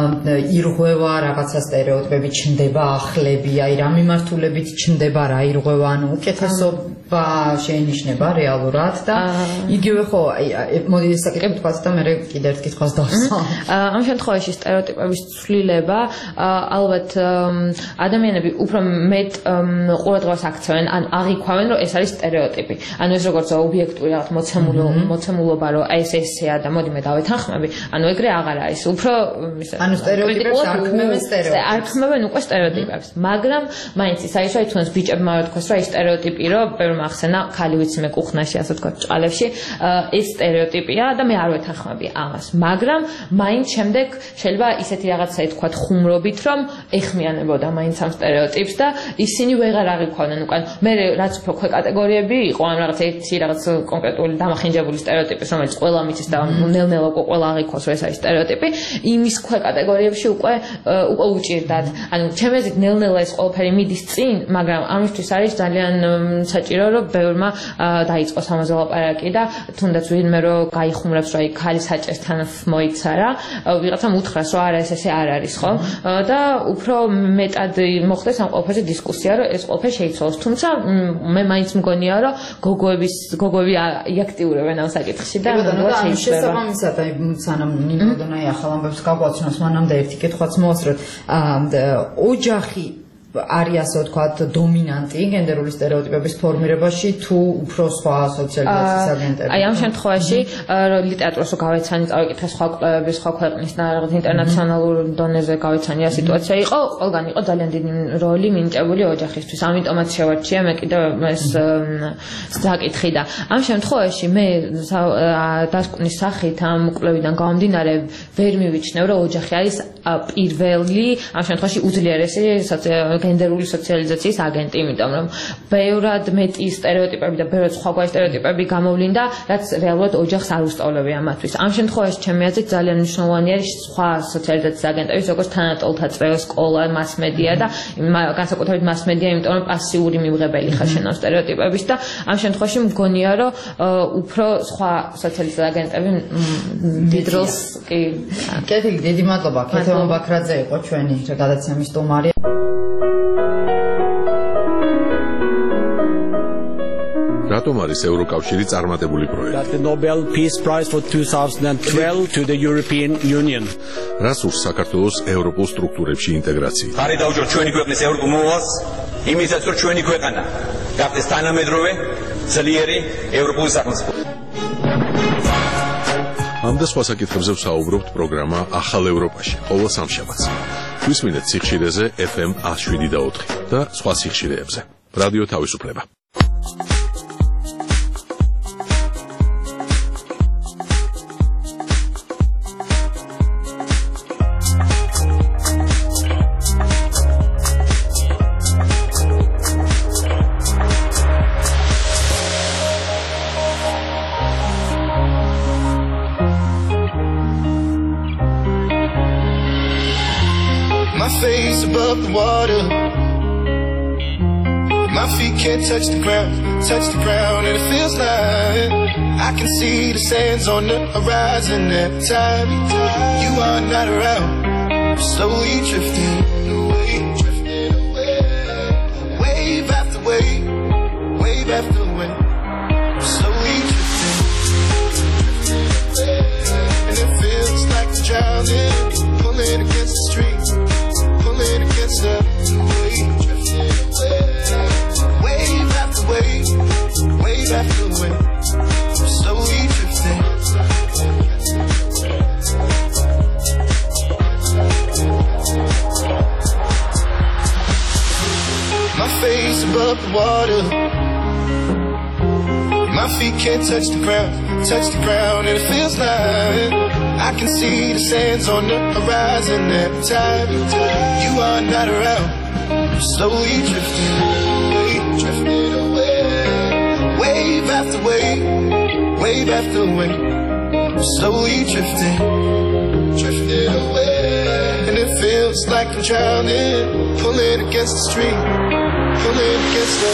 ირღვევა რაღაცა სტერეოტიპები, ჩნდება ახლები, აი რა მიმართულებით ჩნდება რა ირღვევა, ანუ უკეთესობა შეინიშნება რეალურად და იგივე ხო, აი მოდი ეს საკითხი თქვას და მე კიდე ერთ კითხვას დავსვა. ამ შემთხვევაში სტერეოტიპების ცვლილება ალბათ ადამიანები უფრო მეტ ყურადღებას აქცევენ, ან აღიქვამენ, რომ ეს არის სტერეოტიპი. ანუ ეს როგორც ობიექტური რაღაც მოცემულო მოცემულობა, რომ აი ეს ესეა და მოდი მე დავეთანხმები, ანუ ეგრე აღარ არის. უფრო ანუ სტერეოტიპებს არ ქმნიან სტერეოტიპებს. არ ქმნიან უკვე სტერეოტიპებს, მაგრამ მაინც ის არის, რომ აი თუნდაც ბიჭებმა რა თქოს, რომ აი სტერეოტიპი, რომ ბევრმა ახსენა, ხალი ვიცი მე კუხნაში, ასე ვთქვათ, ჭყალებში, ეს სტერეოტიპია და მე არ ვეთანხმები ამას. მაგრამ მაინც შემდეგ შეიძლება ისეთი რაღაცა ითქვათ ხუმრობით, რომ ეხმიანებოდა მაინც ამ სტერეოტიპს და ისინი ვეღარ აღიქვამენ უკან. მე რაც უფრო ქვე კატეგორიები იყო, ან რაღაც ერთი რაღაც კონკრეტული დამახინჯებული სტერეოტიპის, რომელიც ყველა მიცის და ნელ-ნელა უკვე ყველა აღიქვას, რომ ეს არის სტერეოტიპი, იმის ქვე კატეგორიებში უკვე უკვე უჭირდათ. ანუ ჩემი აზრით ნელ-ნელა ეს ყველაფერი მიდის წინ, მაგრამ ამისთვის არის ძალიან საჭირო, რომ ბევრმა დაიწყოს ამაზე ლაპარაკი და თუნდაც ვინმე რომ გაიხუმრებს, რომ აი ქალი საჭესთან მოიცა რა, ვიღაცამ უთხრას, რომ არა ეს ესე არ არის, ხო? და უფრო მეტად მოხდეს ამ ყველაფერზე დისკუსია, რომ ეს ყველაფერი შეიცვალოს. თუმცა მე მაინც მგონია, რომ გოგოების გოგოები აქტიურობენ ამ საკითხში და შესაბამისად, აი სანამ ნინოდონაი ახალ ამბებს გაგვაცნობს, მანამდე ერთი კითხვაც მოვასწროთ. ოჯახი არის ასე ვთქვათ დომინანტი გენდერული სტერეოტიპების ფორმირებაში თუ უფრო სხვა სოციალიზაციის აგენტები? აი ამ შემთხვევაში ლიტერატურას რო გავეცანი, წავიკითხე სხვა კვლევების, სხვა ქვეყნის რაღაც ინტერნაციონალურ დონეზე გავეცანი სიტუაცია იყო, ყველგან იყო ძალიან დიდი როლი მინიჭებული ოჯახისთვის. ამიტომაც შევარჩია მე კიდევ ეს საკითხი და ამ შემთხვევაში მე დასკვნის სახით ამ კვლევიდან გამომდინარე ვერ მივიჩნევ რომ ოჯახი არის პირველი ამ შემთხვევაში უძლიერესი გენდერული სოციალიზაციის აგენტი, იმიტომ რომ ბევრად მეტი სტერეოტიპები და ბევრად სხვაგვარი სტერეოტიპები გამოვლინდა, რაც რეალურად ოჯახს არ უსწავლებია მათთვის. ამ შემთხვევაში ჩემი აზრით ძალიან მნიშვნელოვანი არის სხვა სოციალიზაციის აგენტები, როგორც თანატოლთა წრე, სკოლა, მასმედია და განსაკუთრებით მასმედია, იმიტომ რომ პასიური მიღებელი ხარ სტერეოტიპების და ამ შემთხვევაში მგონია რომ უფრო სხვა სოციალიზაციის აგენტები დიდ როლს კი. კეთილი, დიდი მადლობა. ქეთევან ბაქრაძე იყო ჩვენი გადაცემის სტუმარი. რატომ არის ევროკავშირი წარმატებული პროექტი? The Nobel Peace Prize for twenty twelve to the European Union. რას ურს საქართველოს ევროპულ სტრუქტურებში ინტეგრაცია? ხარი დაუჭირ ჩვენი ქვეყნის ევროპულ მოვალს, იმისაც რომ ჩვენი ქვეყანა გახდეს თანამედროვე, ძლიერი ევროპული სახელმწიფო. ამ და სხვა საკითხებზე ვსაუბრობთ პროგრამა ახალ ევროპაში, ყოველ სამშაბათს. გვისმინეთ სიხშირეზე F M one oh seven და ოთხი და სხვა სიხშირეებზე. რადიო თავისუფლება. Face above the water, my feet can't touch the ground, touch the ground, and it feels like I can see the sands on the horizon every time you are not around. I'm slowly drifting away, drifting away, wave after wave, wave after wave. I'm slowly drifting, drifting away, and it feels like I'm drowning, pulling against the stream. Against the wave, drifting away, wave after wave, wave after wave, I'm slowly drifting. My face above the water, my feet can't touch the ground, touch the ground, and it feels like I can see the sands on the horizon every time you are not around. I'm slowly drifting away, drifting away, wave after wave, wave after wave. I'm slowly drifting, drifting away, and it feels like I'm drowning, pulling against the stream, pulling against the.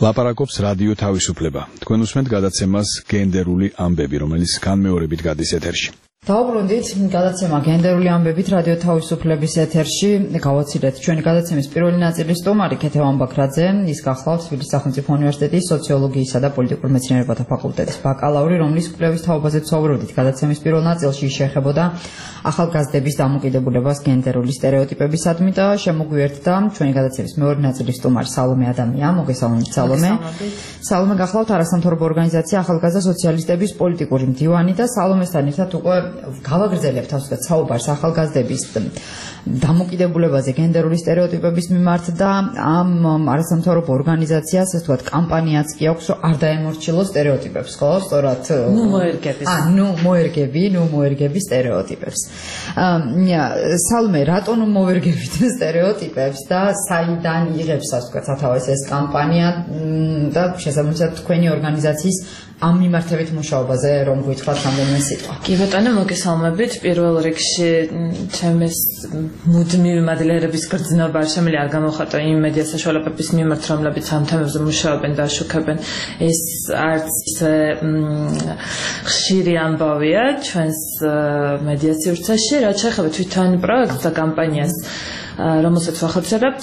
ლაპარაკობს რადიო თავისუფლება. თქვენ უსმენთ გადაცემას გენდერული ამბები, რომელიც განმეორებით გადის ეთერში. დავუბრუნდით გადაცემა გენდერული ამბებით რადიო თავისუფლების ეთერში. გავაცილეთ ჩვენი გადაცემის პირველი ნაწილის სტუმარი ქეთევ ამბაქრაძე, ის გახლავს თბილისის სახელმწიფო უნივერსიტეტის სოციოლოგიისა და პოლიტიკურ მეცნიერებათა ფაკულტეტის ბაკალავრი, რომლის კვლევის თაობაზე ვსაუბრობდით. გადაცემის პირველ ნაწილში შეეხებოდა ახალგაზრდების დამოკიდებულებას გენდერული სტერეოტიპებისადმი და შემოგვიერთდა ჩვენი გადაცემის მეორე ნაწილის სტუმარი სალომე ადამია. მოგესალმებით სალომე. სალომე გახლავთ არასამთავრობო ორგანიზაცია ახალგაზრდა სოციალისტების პოლიტიკური მდივანი და სალომესთან ერთად უკვე გავაგრძელებთ ასეთ საუბარს ახალგაზრდების დამოკიდებულებაზე გენდერული სტერეოტიპების მიმართ და ამ არასამთავრობო ორგანიზაციას ასე ვთქვათ კამპანიაც კი აქვს რომ არ დაემორჩილო სტერეოტიპებს, ხო? სწორად. ნუ მოერგები. ა, ნუ მოერგები, ნუ მოერგები სტერეოტიპებს. სალმე, რატომ მოერგებით სტერეოტიპებს და საიდან იღებს ასე ვთქვათ სათავეს ეს კამპანია და შესაბამისად თქვენი ორგანიზაციის ამ მიმართებით მუშაობაზე რომ გითხრათ რამდენიმე სიტყვა. კი ბატონო, მოგესალმებით. პირველ რიგში ჩემს მუდმივი მადლიერების გრძნობა არ შემიძლია არ გამოხატო იმ მედია საშუალებების მიმართ, რომლებიც ამ თემებზე მუშაობენ და აშუქებენ. ეს არც ისე ხშირი ამბავია ჩვენს მედია სივრცეში, რაც შეეხება თვითონ პროექტს და კამპანიას, რომელსაც ვახორციელებთ.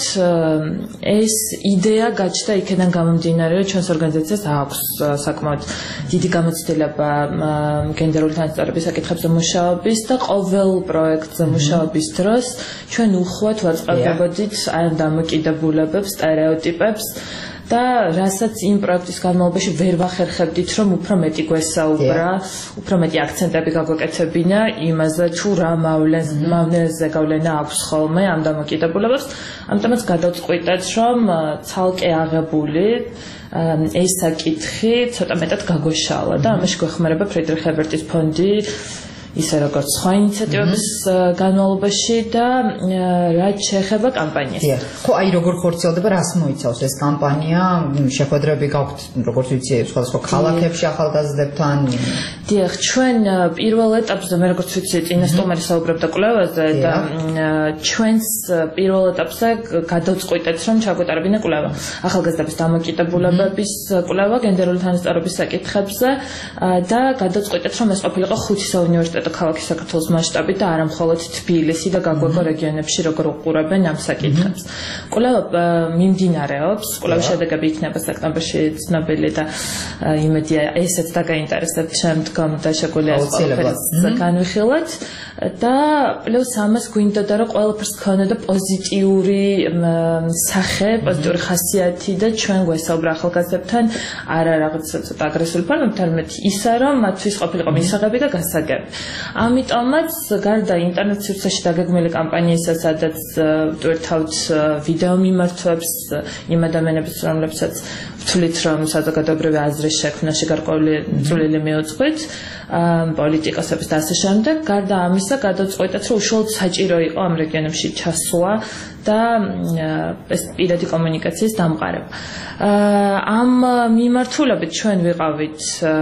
ეს იდეა გაჩნდა იქიდან გამომდინარე, რომ ჩვენს ორგანიზაციას აქვს საკმაოდ დიდი გამოცდილება გენდერული თანასწორობის საკითხებზე მუშაობის და ყოველ პროექტზე მუშაობის დროს ჩვენ უხვად ვაწყებდებოდით აი ამ დამოკიდებულებებს, სტერეოტიპებს და რასაც იმ პროექტის განმავლობაში ვერ ვახერხებდით, რომ უფრო მეტი გვესაუბრა, უფრო მეტი აქცენტები გაგვეკეთებინა იმაზე, თუ რა მავნეზე გავლენა აქვს ხოლმე ამ დამოკიდებულებებს. ამიტომაც გადავწყვიტეთ, რომ ცალკე აღებული ეს საკითხი ცოტა მეტად გაგვეშალა და ამაში გვეხმარება ფრიდრიხ ებერტის ფონდი, ისე როგორც სხვა ინიციატივების განმავლობაში და რაც შეეხება კამპანიას. ხო, აი როგორ ხორციელდება, რას მოიცავს ეს კამპანია? შეხვედრები გაქვთ, როგორც ვიცი, სხვადასხვა ქალაქებში ახალგაზრდებთან? დიახ, ჩვენ პირველ ეტაპზე, მე როგორც ვიცი, წინა სტუმარი საუბრობდა კვლევაზე და ჩვენს პირველ ეტაპზე გადავწყვიტეთ, რომ ჩაგვეტარებინა კვლევა. ახალგაზრდების დამოკიდებულებების კვლევა გენდერული თანასწორობის საკითხებზე და გადავწყვიტეთ, რომ ეს ყოფილიყო ხუთი საუნივერსიტეტო ქალაქის საქართველოს მასშტაბით და არა მხოლოდ თბილისი და გაგვეკვა რეგიონებში როგორ უყურებენ ამ საკითხებს. კვლევა მიმდინარეობს, კვლევის შედეგები იქნება სექტემბერში ცნობილი და იმედია ესეც დაგაინტერესებთ შემდგომ და შეგვიძლია ეს ყველაფერს განვიხილოთ და პლუს ამას გვინდოდა რომ ყველაფერს ქონოდა პოზიტიური სახე, პოზიტიური ხასიათი და ჩვენ გვესაუბრა ახალგაზრდებთან არა რაღაც ცოტა აგრესიული ფორმით, არამედ ისა რომ მათთვის ყოფილიყო მისაღები და გასაგები. ამიტომაც გარდა ინტერნეტ სივრცეში დაგეგმილი კამპანიისა, სადაც ვტვირთავთ ვიდეო მიმართვებს იმ ადამიანებს, რომლებსაც ვთვლით, რომ საზოგადოებრივი აზრის შექმნაში გარკვეული წვლილი მიუძღვით, პოლიტიკოსების და ასე შემდეგ. გარდა ამისა, გადავწყვიტეთ, რომ უშუალოდ საჭირო იყო ამ რეგიონებში ჩასვლა და ეს პირადი კომუნიკაციის დამყარება. ამ მიმართულებით ჩვენ ვიყავით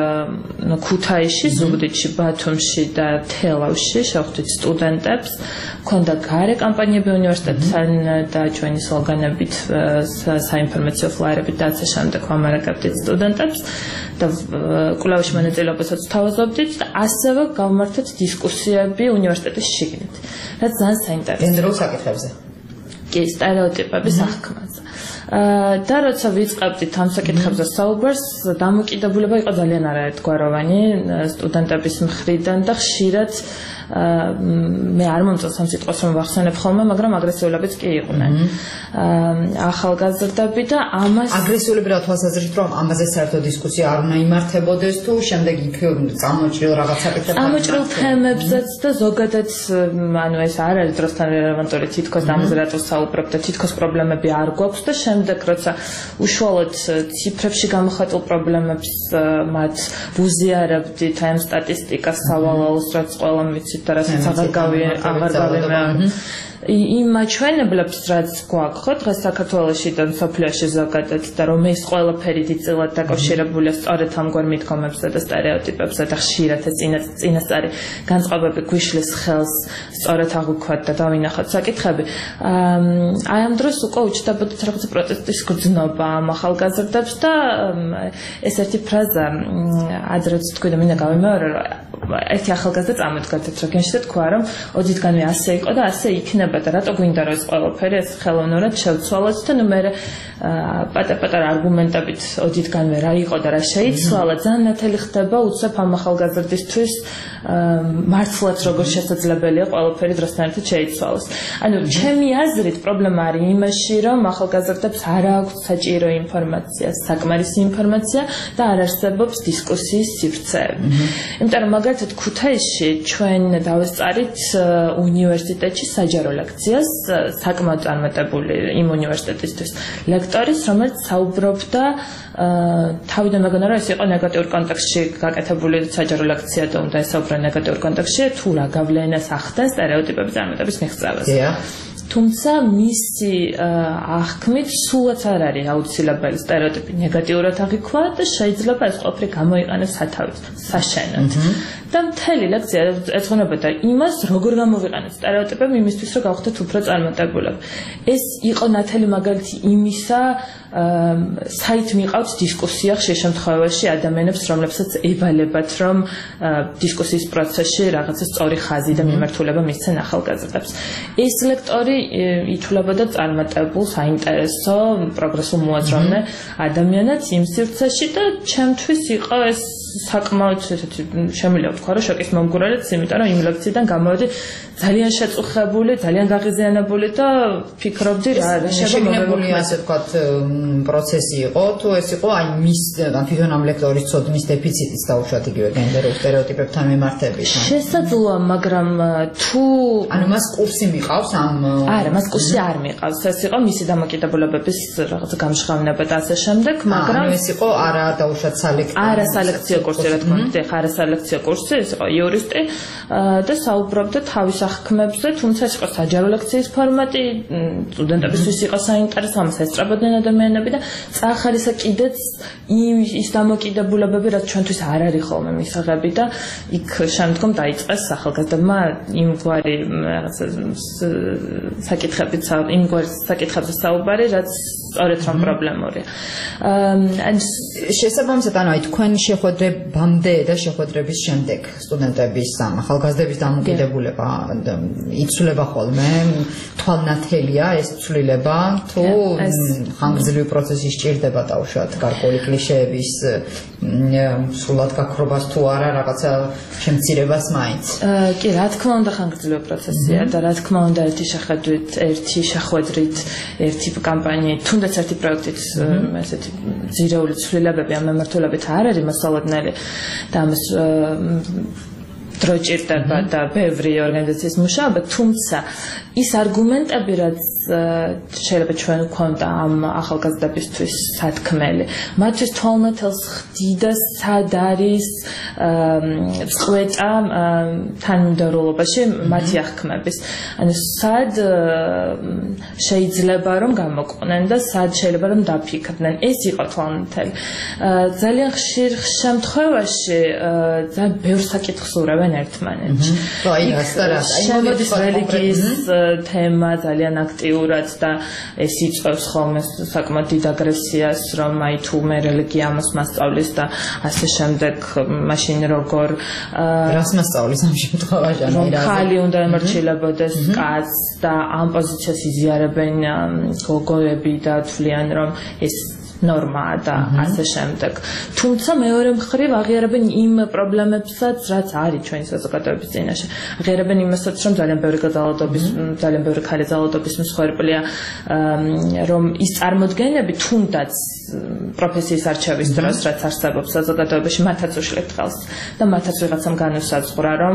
ქუთაისში, ზუგდიდში, ბათუმში და თელავში, შევხვდით სტუდენტებს, ქონდა გარე კამპანიები უნივერსიტეტთან და ჩვენი სლოგანებით, საინფორმაციო ფლაიერებით და ასე შემდეგ ვამარაგებდით სტუდენტებს და კვლევის მონაწილეობასაც ვთავაზობდით და ასევე გავმართეთ დისკუსიები უნივერსიტეტის შიგნით, რაც ძალიან საინტერესოა. გენდერულ საკითხებზე. კი, სტერეოტიპების აღქმაზე. და როცა ვიწყებდით ამ საკითხებზე საუბარს, დამოკიდებულება იყო ძალიან არაერთგვაროვანი სტუდენტების მხრიდან და ხშირად მე არ მომწონს ამ სიტყვას რომ ვახსენებ ხოლმე, მაგრამ აგრესიულებიც კი იყვნენ. ახალგაზრდები და ამას აგრესიულები რა თვალსაზრისით რომ ამაზე საერთოდ დისკუსია არ უნდა იმართებოდეს თუ შემდეგ იქ წამოჭრილ რაღაც საკითხებს წამოჭრილ თემებზეც და ზოგადად ანუ ეს არ არის დროსთან რელევანტური თითქოს ამაზე რატო საუბრობ და თითქოს პრობლემები არ გვაქვს და შემდეგ როცა უშუალოდ ციფრებში გამოხატულ პრობლემებს მათ ვუზიარებდით აი ამ სტატისტიკას სავალალოს რაც ყველამ ვიცით და რასაც აღარ გავი აღარ გავიმეორებ იმ მაჩვენებლებს რაც გვაქვს ხო დღეს საქართველოში და მსოფლიოში ზოგადად და რომ ეს ყველაფერი დიდწილად დაკავშირებულია სწორედ ამგვარ მიდგომებსა და სტერეოტიპებსა და ხშირად ეს წინასწარი განწყობები გვიშლის ხელს სწორედ აღვიქვათ და დავინახოთ საკითხები აი ამ დროს უკვე უჩნდებოდათ რაღაცა პროტესტის გრძნობა ამ ახალგაზრდებს და ეს ერთი ფრაზა ადრეც თქვი და მინდა გავიმეორო ერთი ახალგაზრდა წამოდგათ თრაკენში და თქვა რომ ოდითგანვე ასე იყო და ასე იქნება და რატო გვინდა რომ ეს ყველაფერი ეს ხელოვნურად შევცვალოთ და ნუ მე პატარ-პატარ არგუმენტებით ოდითგანვე რა იყო და რა შეიცვალა ძალიან ნათელი ხდება უცებ ამ ახალგაზრდისთვის მართლაც როგორ შესაძლებელია ყველაფერი დროსთან ერთად შეიცვალოს ანუ ჩემი აზრით პრობლემა არის იმაში რომ ახალგაზრდებს არ აქვს საჭირო ინფორმაცია საკმარისი ინფორმაცია და არ არსებობს დისკუსიის სივრცეები იმიტომ რომ მაგალითად ქუთაისში ჩვენ დავესწარით უნივერსიტეტში საჯარო ლექციას საკმაოდ წარმატებული იმ უნივერსიტეტისთვის ლექტორის რომელიც საუბრობდა თავიდან მეგონა რომ ეს იყო ნეგატიურ კონტექსტში გაკეთებული საჯარო ლექცია და უნდა ესაუბრა ნეგატიურ კონტექსტში თუ რა გავლენას ახდენს სტერეოტიპების წარმატების მიღწევას თუმცა მისი აღქმით სულაც არ არის აუცილებელი სტერეოტიპი ნეგატიურად აღიქვა და შეიძლება ეს ყველაფერი გამოიყენოს სათავეს საშენად და მთელი ლექცია ეძღვნებოდა იმას როგორ გამოვიყენოთ სტერეოტიპები იმისთვის რომ გავხდეთ უფრო წარმატებულები ეს იყო ნათელი მაგალითი იმისა საით მიყავთ დისკუსია ხშირ შემთხვევაში ადამიანებს რომლებსაც ევალებათ რომ დისკუსიის პროცესში რაღაცა სწორი ხაზი და მიმართულება მისცენ ახალგაზრდებს ეს ლექტორი ითვლებოდა წარმატებულ საინტერესო პროგრესულ მოაზროვნე ადამიანად იმ სივრცეში და ჩემთვის იყო ეს საკმაოდ ესეთი შემიძლია ვთქვა რომ შოკის მომგვრალიც იმიტომ რომ იმ ლექციიდან გამოვედი ძალიან შეწუხებული ძალიან გაღიზიანებული და ფიქრობდი რა შეგვიძლია ასე ვთქვათ პროცესი იყო თუ ეს იყო აი მის თვითონ ამ ლექტორის ცოდნის დეფიციტის დაუშვათ იგივე გენდერულ სტერეოტიპებთან მიმართებით შესაძლოა მაგრამ თუ ანუ მას კურსი მიყავს ამ არა მას კურსი არ მიყავს ეს იყო მისი დამოკიდებულებების რაღაცა გამჟღავნება და ასე შემდეგ მაგრამ ეს იყო არა დაუშვათ სალექციო არა სალექციო კურსი რა თქმა უნდა ხარა სალექციო კურსი ეს იყო იურისტი და საუბრობდა თავის ახქმებზე თუმცა ეს იყო საჯარო ლექციის ფორმატი სტუდენტებისთვის იყო საინტერესო ამას ესწრებოდნენ ადამიანები და წახარისა კიდეც ის დამოკიდებულებები რაც ჩვენთვის არ არის ხოლმე მისაღები და იქ შემდგომ დაიწყეს ახალგაზრდებმა იმგვარი რაღაცა საკითხებით იმგვარი საკითხებზე საუბარი რაც სწორედ რომ პრობლემურია ან შესაბამისად ანუ აი თქვენ შეხვედრებამდე და შეხვედრების შემდეგ სტუდენტების ამ ახალგაზრდების დამოკიდებულება იცვლება ხოლმე თვალნათელია ეს ცვლილება თუ ხანგრძლივი პროცესი სჭირდება დაუშვათ გარკვეული კლიშეების სრულად გაქრობას თუ არა რაღაცა შემცირებას მაინც კი რა თქმა უნდა ხანგრძლივი პროცესია და რა თქმა უნდა ერთი შეხედვით ერთი შეხვედრით ერთი კამპანიით თუნდაც ერთი პროექტით ესეთი ძირეული ცვლილებები ამ მიმართულებით არ არის მასალადნელი და ამას დრო ჭირდება და ბევრი ორგანიზაციის მუშაობა თუმცა ის არგუმენტები რაც შეიძლება ჩვენ გვქონდა ამ ახალგაზრდებისთვის სათქმელი მათთვის თვალნათელს ხდიდა სად არის წყვეტა თანმიმდევრულობაში მათი აღქმების ანუ სად შეიძლება რომ გამოყვნენ და სად შეიძლება რომ დაფიქრდნენ ეს იყო თვალნათელი ძალიან ხშირ შემთხვევაში ძალიან ბევრ საკითხს ურევენ ერთმანეთში შემოდის რელიგიის თემა ძალიან აქტიურად და ეს იწვევს ხოლმე საკმაოდ დიდ აგრესიას რომ აი თუ მე რელიგია ამას მასწავლის და ასე შემდეგ მაშინ როგორ რას მასწავლის ამ შემთხვევაში რომ ხალი უნდა ემორჩილებოდეს კაცს და ამ პოზიციას იზიარებენ გოგოები და თვლიან რომ ეს ნორმაა და ასე შემდეგ. თუმცა მეორე მხრივ აღიარებენ იმ პრობლემებსაც, რაც არის ჩვენი საზოგადოების წინაშე. აღიარებენ იმასაც, რომ ძალიან ბევრი ძალადობის, ძალიან ბევრი ქალი ძალადობის მსხვერპლია, რომ ის წარმოდგენები თუნდაც პროფესიის არჩევის დროს, რაც არსებობს საზოგადოებაში, მათაც უშლით ხელს და მათაც ვიღაცამ განუსაზღვრა, რომ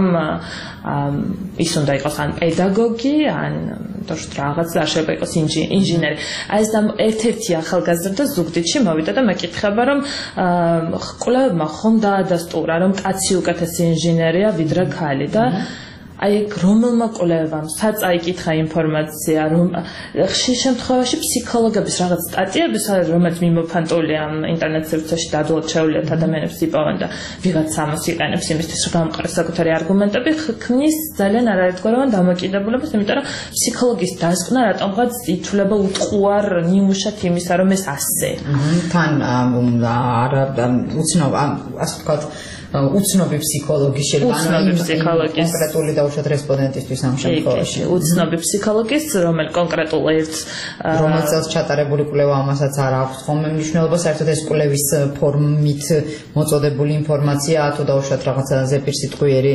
ის უნდა იყოს ან პედაგოგი, ან თორშ რაღაც არ შეიძლება იყოს ინჟინერი. აი ეს ერთ-ერთი ახალგაზრდა ზუგდიდში მოვიდა და მეკითხება, რომ კვლევებმა ხომ დაადასტურა, რომ კაცი უკეთესი ინჟინერია ვიდრე ქალი და აი რომელმა კვლევამ საწაიკითხა ინფორმაცია რომ ხშირ შემთხვევაში ფსიქოლოგების რაღაც სტატიები რომელიც მიმოფანტულია ინტერნეტ სივრცეში დადულად შეუძლიათ ადამიანებს იპოვონ და ვიღაცა ამას იყენებს იმისთვის რომ გამყაროს საკუთარი არგუმენტები ქმნის ძალიან არაერთგვაროვან დამოკიდებულებას იმიტომ რომ ფსიქოლოგის დასკვნა რატომღაც ითვლება უტყუარ ნიმუშად იმისა რომ ეს ასე თან არა უცნობ ასე ვთქვათ უცნობი ფსიქოლოგის შეიძლება კონკრეტული დაუშვათ რესპონდენტისთვის ამ შემთხვევაში უცნობი ფსიქოლოგის რომელ კონკრეტულ ერთს რომელსაც ჩატარებული კვლევა ამასაც არ აქვს ხოლმე მნიშვნელობა საერთოდ ეს კვლევის ფორმით მოწოდებული ინფორმაცია თუ დაუშვათ რაღაცა ზეპირსიტყვიერი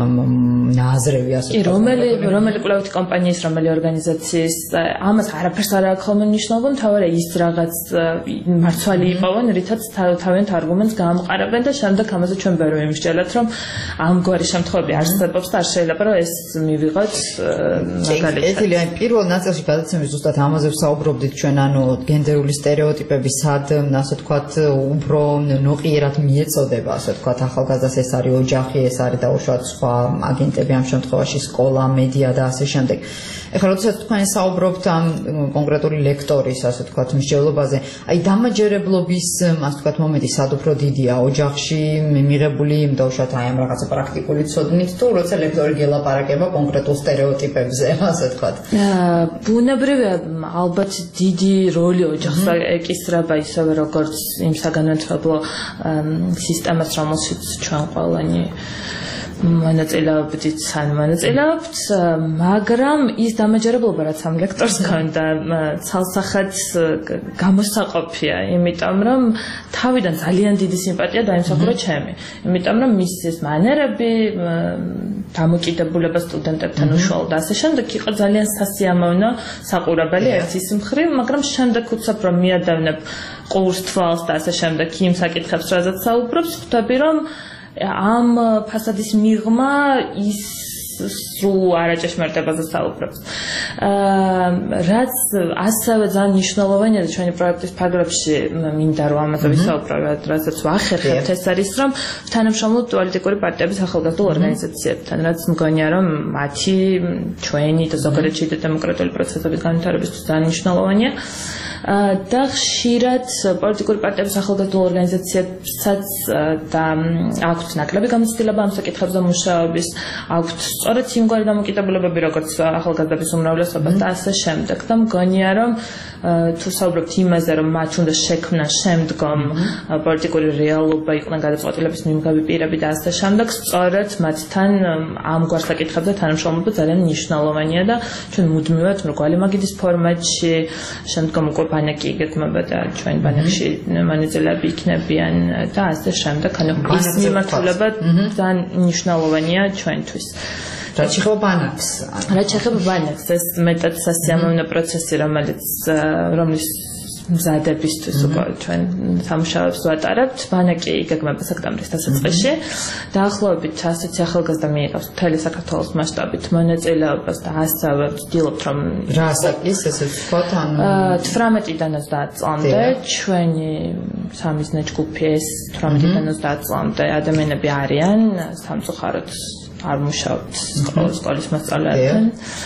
ნაზრევი ასე კი რომელი რომელი კვლევითი კომპანიის რომელი ორგანიზაციის ამას არაფერს არ აქვს ხოლმე მნიშვნელობა მთავარია ის რაღაც მართვალი იპოვონ რითაც თავიანთ არგუმენტს გაამყარებენ და შემდეგ ამაზე ჩვენ რომ იმსჯელოთ რომ ამგვარი შემთხვევები არსებობს და არ შეიძლება რომ ეს მივიღოთ მაგალითად. ეთილი აი პირველ ნაწილში გადაცემის ზუსტად ამაზე ვსაუბრობდით ჩვენ ანუ გენდერული სტერეოტიპები სად ასე ვთქვათ უფრო ნოყიერად მიეწოდება ასე ვთქვათ ახალგაზრდას ეს არის ოჯახი ეს არის დაუშვათ სხვა აგენტები ამ შემთხვევაში სკოლა მედია და ასე შემდეგ. ეხლა როდესაც თქვენ საუბრობთ ამ კონკრეტული ლექტორის ასე ვთქვათ მსჯელობაზე აი დამაჯერებლობის ასე ვთქვათ მომენტი სად უფრო დიდია ოჯახში მიღებული იმდაუშვათ აი ამ რაღაცა პრაქტიკული ცოდნით თუ როცა ლექტორი გელაპარაკება კონკრეტულ სტერეოტიპებზე ასე ვთქვათ ბუნებრივია ალბათ დიდი როლი ოჯახს ეკისრება ისევე როგორც იმ საგანმანათლებლო სისტემას რომელშიც ჩვენ ყველანი მონაწილეობდით ან მონაწილეობთ, მაგრამ ის დამაჯერებლობა რაც ამ ლექტორს ჰქონდა ცალსახად გამოსაყოფია, იმიტომ რომ თავიდან ძალიან დიდი სიმპათია დაიმსახურა ჩემი. იმიტომ რომ მის ეს მანერები, დამოკიდებულება სტუდენტებთან უშუალოდ და ასე შემდეგ იყო ძალიან სასიამოვნო, საყურებელი ერთის მხრივ, მაგრამ შემდეგ უცებ რომ მიადევნებ ყურს თვალს და ასე შემდეგ იმ საკითხებს, რაზეც საუბრობს, ხვდები რომ ამ ფასადის მიღმა ის სულ არაჭეშმარიტებაზე საუბრობს. რაც ასევე ძალიან მნიშვნელოვანია და ჩვენი პროექტის ფარგლებში მინდა რომ ამაზე ვისაუბრო, რასაც ვახერხებთ, ეს არის რომ თანამშრომლობთ პოლიტიკური პარტიების ახალგაზრდულ ორგანიზაციებთან, რაც მგონია რომ მათი ჩვენი და ზოგადად შიდა დემოკრატიული პროცესების განვითარებისთვის ძალიან მნიშვნელოვანია. და ხშირად პოლიტიკური პარტიების ახალგაზრდულ ორგანიზაციებსაც და აქვთ ნაკლები გამოცდილება ამ საკითხებზე მუშაობის, აქვთ სწორედ იმგვარი დამოკიდებულებები, როგორც ახალგაზრდების უმრავლესობას და ასე შემდეგ. და მგონია რომ თუ საუბრობთ იმაზე, რომ მათ უნდა შექმნან შემდგომ პოლიტიკური რეალობა, იყვნენ გადაწყვეტილების მიმღები პირები და ასე შემდეგ, სწორედ მათთან ამგვარ საკითხებზე თანამშრომლობა ძალიან მნიშვნელოვანია და ჩვენ მუდმივად მრგვალი მაგიდის ფორმატში შემდგომ უკვე ბანაკი იგეგმება და ჩვენ ბანაკში მონაწილეები იქნებიან და ასე შემდეგ. ანუ ის მიმართულება ძალიან მნიშვნელოვანია ჩვენთვის. რაც შეეხება ბანაკს. რაც შეეხება ბანაკს, ეს მეტად სასიამოვნო პროცესი, რომელიც რომლის მზადებისთვის უკვე ჩვენ სამუშაოებს ვატარებთ. ბანაკი იგეგმება სექტემბრის დასაწყისში. დაახლოებით ასეთი ახალგაზრდა მიიღავს მთელი საქართველოს მასშტაბით მონაწილეობას და ასევე ვცდილობთ რომ რა საკის ესე ვთქვათ ანუ თვრამეტიდან ოცდაათ წლამდე ჩვენი სამიზნე ჯგუფი ეს თვრამეტიდან ოცდაათ წლამდე ადამიანები არიან სამწუხაროდ არ მუშაობთ სკოლის მასწავლებლებთან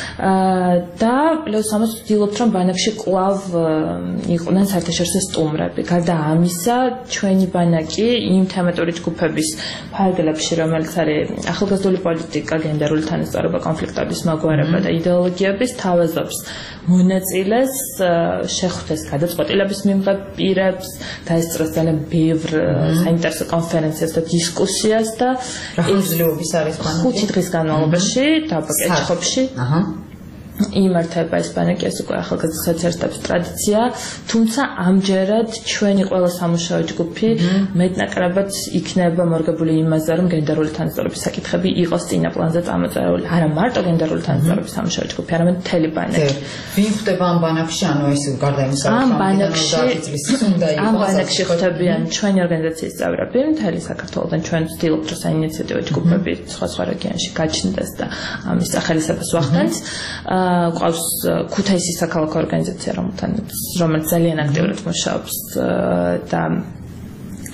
და პლუს ამას ვცდილობთ რომ ბანაკში კვლავ იყვნენ საერთაშორისო სტუმრები. გარდა ამისა, ჩვენი ბანაკი იმ თემატური ჯგუფების ფარგლებში, რომელიც არის ახალგაზრდული პოლიტიკა, გენდერული თანასწორობა, კონფლიქტების მოგვარება და იდეოლოგიების, თავაზობს მონაწილეს, შეხვდეს გადაწყვეტილების მიმღებ პირებს, დაესწროს ძალიან ბევრ საინტერესო კონფერენციას და დისკუსიას და ახალგაზრდობის არის ხუთი დღის განმავლობაში დაბაკეჭხობში იმართება ეს ბანაკი, ეს უკვე ახალგაზრდა სოციალისტების ტრადიცია, თუმცა ამჯერად ჩვენი ყველა სამუშაო ჯგუფი მეტნაკლებად იქნება მორგებული იმაზე, რომ გენდერული თანასწორობის საკითხები იყოს წინა პლანზე წამოწეული. არა მარტო გენდერული თანასწორობის სამუშაო ჯგუფი, არამედ მთელი ბანაკი. ვინ ხდება ამ ბანაკში, ანუ ეს გარდა იმისა, რომ ამ ბანაკში ამ ბანაკში ხდებიან ჩვენი ორგანიზაციის წევრები, მთელი საქართველოდან ჩვენ ვცდილობთ, რომ საინიციატივო ჯგუფები სხვა სხვა რეგიონში გაჩნდეს და ამის სახელისებას ვახდენთ. ყავს ქუთაისის საქალაქო ორგანიზაცია, რომელთან რომელიც ძალიან აქტიურად მუშაობს და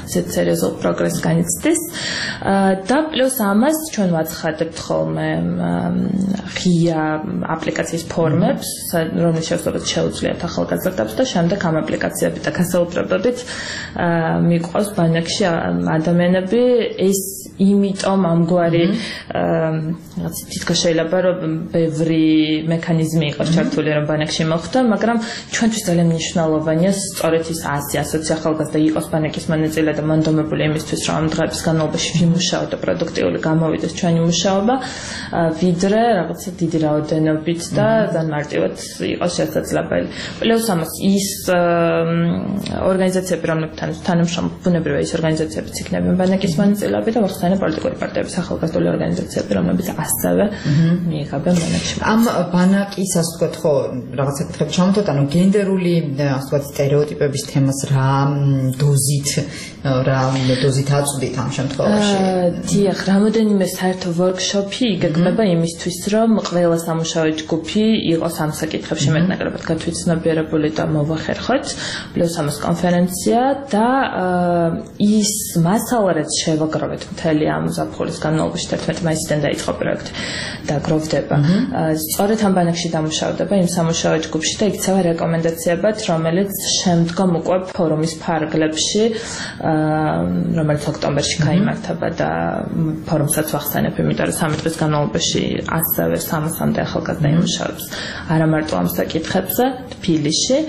ასეთ სერიოზულ პროგრესს განიცდის. და პლუს ამას ჩვენ ვაცხადებთ ხოლმე ღია აპლიკაციის ფორმებს, რომლის შესაძლებლად შეუძლიათ ახალგაზრდებს და შემდეგ ამ აპლიკაციებით და გასაუბრებებით მიყვავს ბანაკში ადამიანები ეს იმიტომ ამგვარი რაღაც თითქოს შეიძლება რომ ბევრი მექანიზმი იყოს ჩართული რომ ბანაკში მოხდა, მაგრამ ჩვენთვის ძალიან მნიშვნელოვანია სწორედ ის ასი ასოცი ახალგაზრდა იყოს ბანაკის მონაწილე და მონდომებული იმისთვის რომ ამ დღეების განმავლობაში ვიმუშაო და პროდუქტიული გამოვიდეს ჩვენი მუშაობა, ვიდრე რაღაცა დიდი რაოდენობით და ძალიან მარტივად იყოს შესაძლებელი. პლუს ამას ის ორგანიზაციები, რომლებთან თანამშრომლობ, ბუნებრივია ის ორგანიზაციებიც იქნებიან ბანაკის მონაწილეები და ვახსენე პოლიტიკური პარტიების ახალგაზრდული ორგანიზაციები, რომლებიც ასევე მიიღებენ ბანაკში. ამ ბანაკის ასე ვთქვათ, ხო, რაღაც საკითხები ჩამოთვალეთ, ანუ გენდერული ასე ვთქვათ სტერეოტიპების თემას რა დოზით რა დოზით აწვდით ამ შემთხვევაში? დიახ, რამოდენიმე საერთო ვორქშოპი იგეგმება იმისთვის, რომ ყველა სამუშაო ჯგუფი იყოს ამ საკითხებში მეტნაკლებად გათვითცნობიერებული და მოვახერხოთ, პლუს ამას კონფერენცია და ის მასალა, რაც შევაგროვეთ მთელი ამ ზაფხულის განმავლობაში თერთმეტი მაისიდან დაიწყო პროექტი და გროვდება. სწორედ ამ ბანაკში დამუშავდება იმ სამუშაო ჯგუფში და იქცევა რეკომენდაციებად, რომელიც შემდგომ უკვე ფორუმის ფარგლებში, რომელიც ოქტომბერში გაიმართება და ფორუმსაც ვახსენებ, იმიტომ რომ სამი დღის განმავლობაში ასევე სამასამდე ახალგაზრდა იმუშავებს არა მარტო ამ საკითხებზე თბილისში.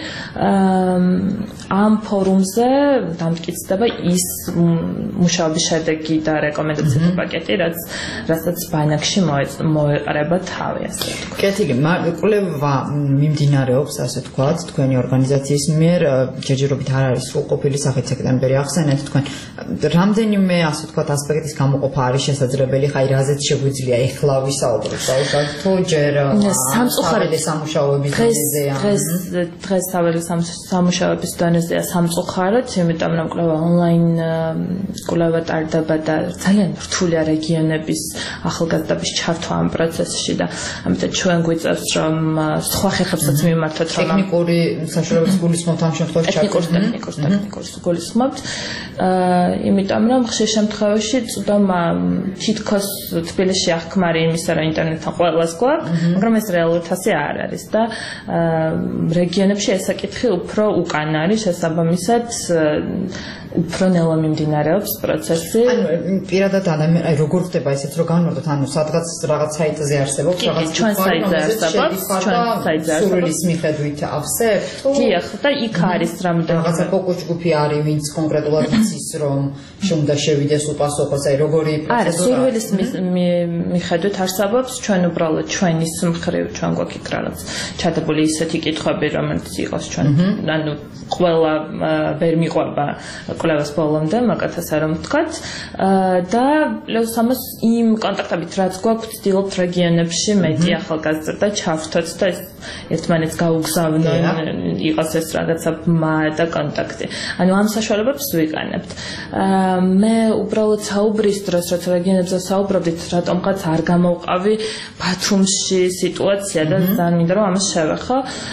ამ ფორუმზე დამტკიცდება ის მუშაობის შედეგი და რეკომენდაციების პაკეტი, რაც რასაც ბანაკში მოეყრება თავი, ასე ვთქვათ. კეთილი, კვლევა მიმდინარეობს, ასე ვთქვათ, თქვენი ორგანიზაციის მიერ, ჯერჯერობით არ არის სრულყოფილი სახით სექტემბერი ახსენეთ თქვენ. რამდენიმე, ასე ვთქვათ, ასპექტის გამოყოფა არის შესაძლებელი, ხაი რაზეც შეგვიძლია ეხლა ვისაუბროთ, საერთოდ თუ ჯერ სამწუხაროდ სამუშაოების დონეზეა. დღეს დღეს საველე სამუშაოების დონეზეა სამწუხაროდ, იმიტომ რომ კვლევა ონლაინ კვლევა ტარდება და ძალიან რთულია რეგიონების ახალგაზრდების ჩართვა ამ პროცესში და ამიტომ ჩვენ გვიწევს რომ სხვა ხერხებსაც მიმართოთ რომ ტექნიკური საშუალებებს გულისხმობთ ამ შემთხვევაში ტექნიკურ ტექნიკურ ტექნიკურ გულისხმობთ, იმიტომ რომ ხშირ შემთხვევაში წვდომა თითქოს თბილისში აღქმარი იმისა რომ ინტერნეტთან ყველას გვაქვს, მაგრამ ეს რეალურად ასე არ არის და რეგიონებში ეს საკითხი უფრო უკან არის, შესაბამისად უფრო ნელა მიმდინარეობს პროცესი. ანუ პირადად ადამიანი, აი როგორ ხდება ესეც რომ განვარდოთ, ანუ სადღაც რაღაც საიტზე არსებობს, რაღაც ჩვენ საიტზე არსებობს, ჩვენ საიტზე არსებობს. სურვილის მიხედვით ავსებთ? დიახ, და იქ არის რამდენიმე რაღაცა ფოკუს ჯგუფი არის, ვინც კონკრეტულად იცის რომ უნდა შევიდეს უპასუხოს, აი როგორი პროცედურა? არა, სურვილის მიხედვით არსებობს, ჩვენ უბრალოდ ჩვენის მხრივ ჩვენ გვაქვს იქ რაღაც ჩადებული ისეთი კითხვები, რომელიც იყოს ჩვენ, ანუ ყველა ვერ მიყვება კვლევას ბოლომდე, მაგათ ასე რომ ვთქვათ, და პლუს ამას იმ კონტაქტებით, რაც გვაქვს, ვცდილობთ რეგიონებში მეტი ახალგაზრდა ჩავრთოთ და ერთმანეთს გაუგზავნონ, იყოს ეს რაღაცა ბმა და კონტაქტი. ანუ ამ საშუალებებს ვიყენებთ. მე უბრალოდ საუბრის დროს, რაც რეგიონებზე საუბრობდით, რატომღაც არ გამოვყავი ბათუმში სიტუაცია და ძალიან მინდა რომ ამას შევეხო.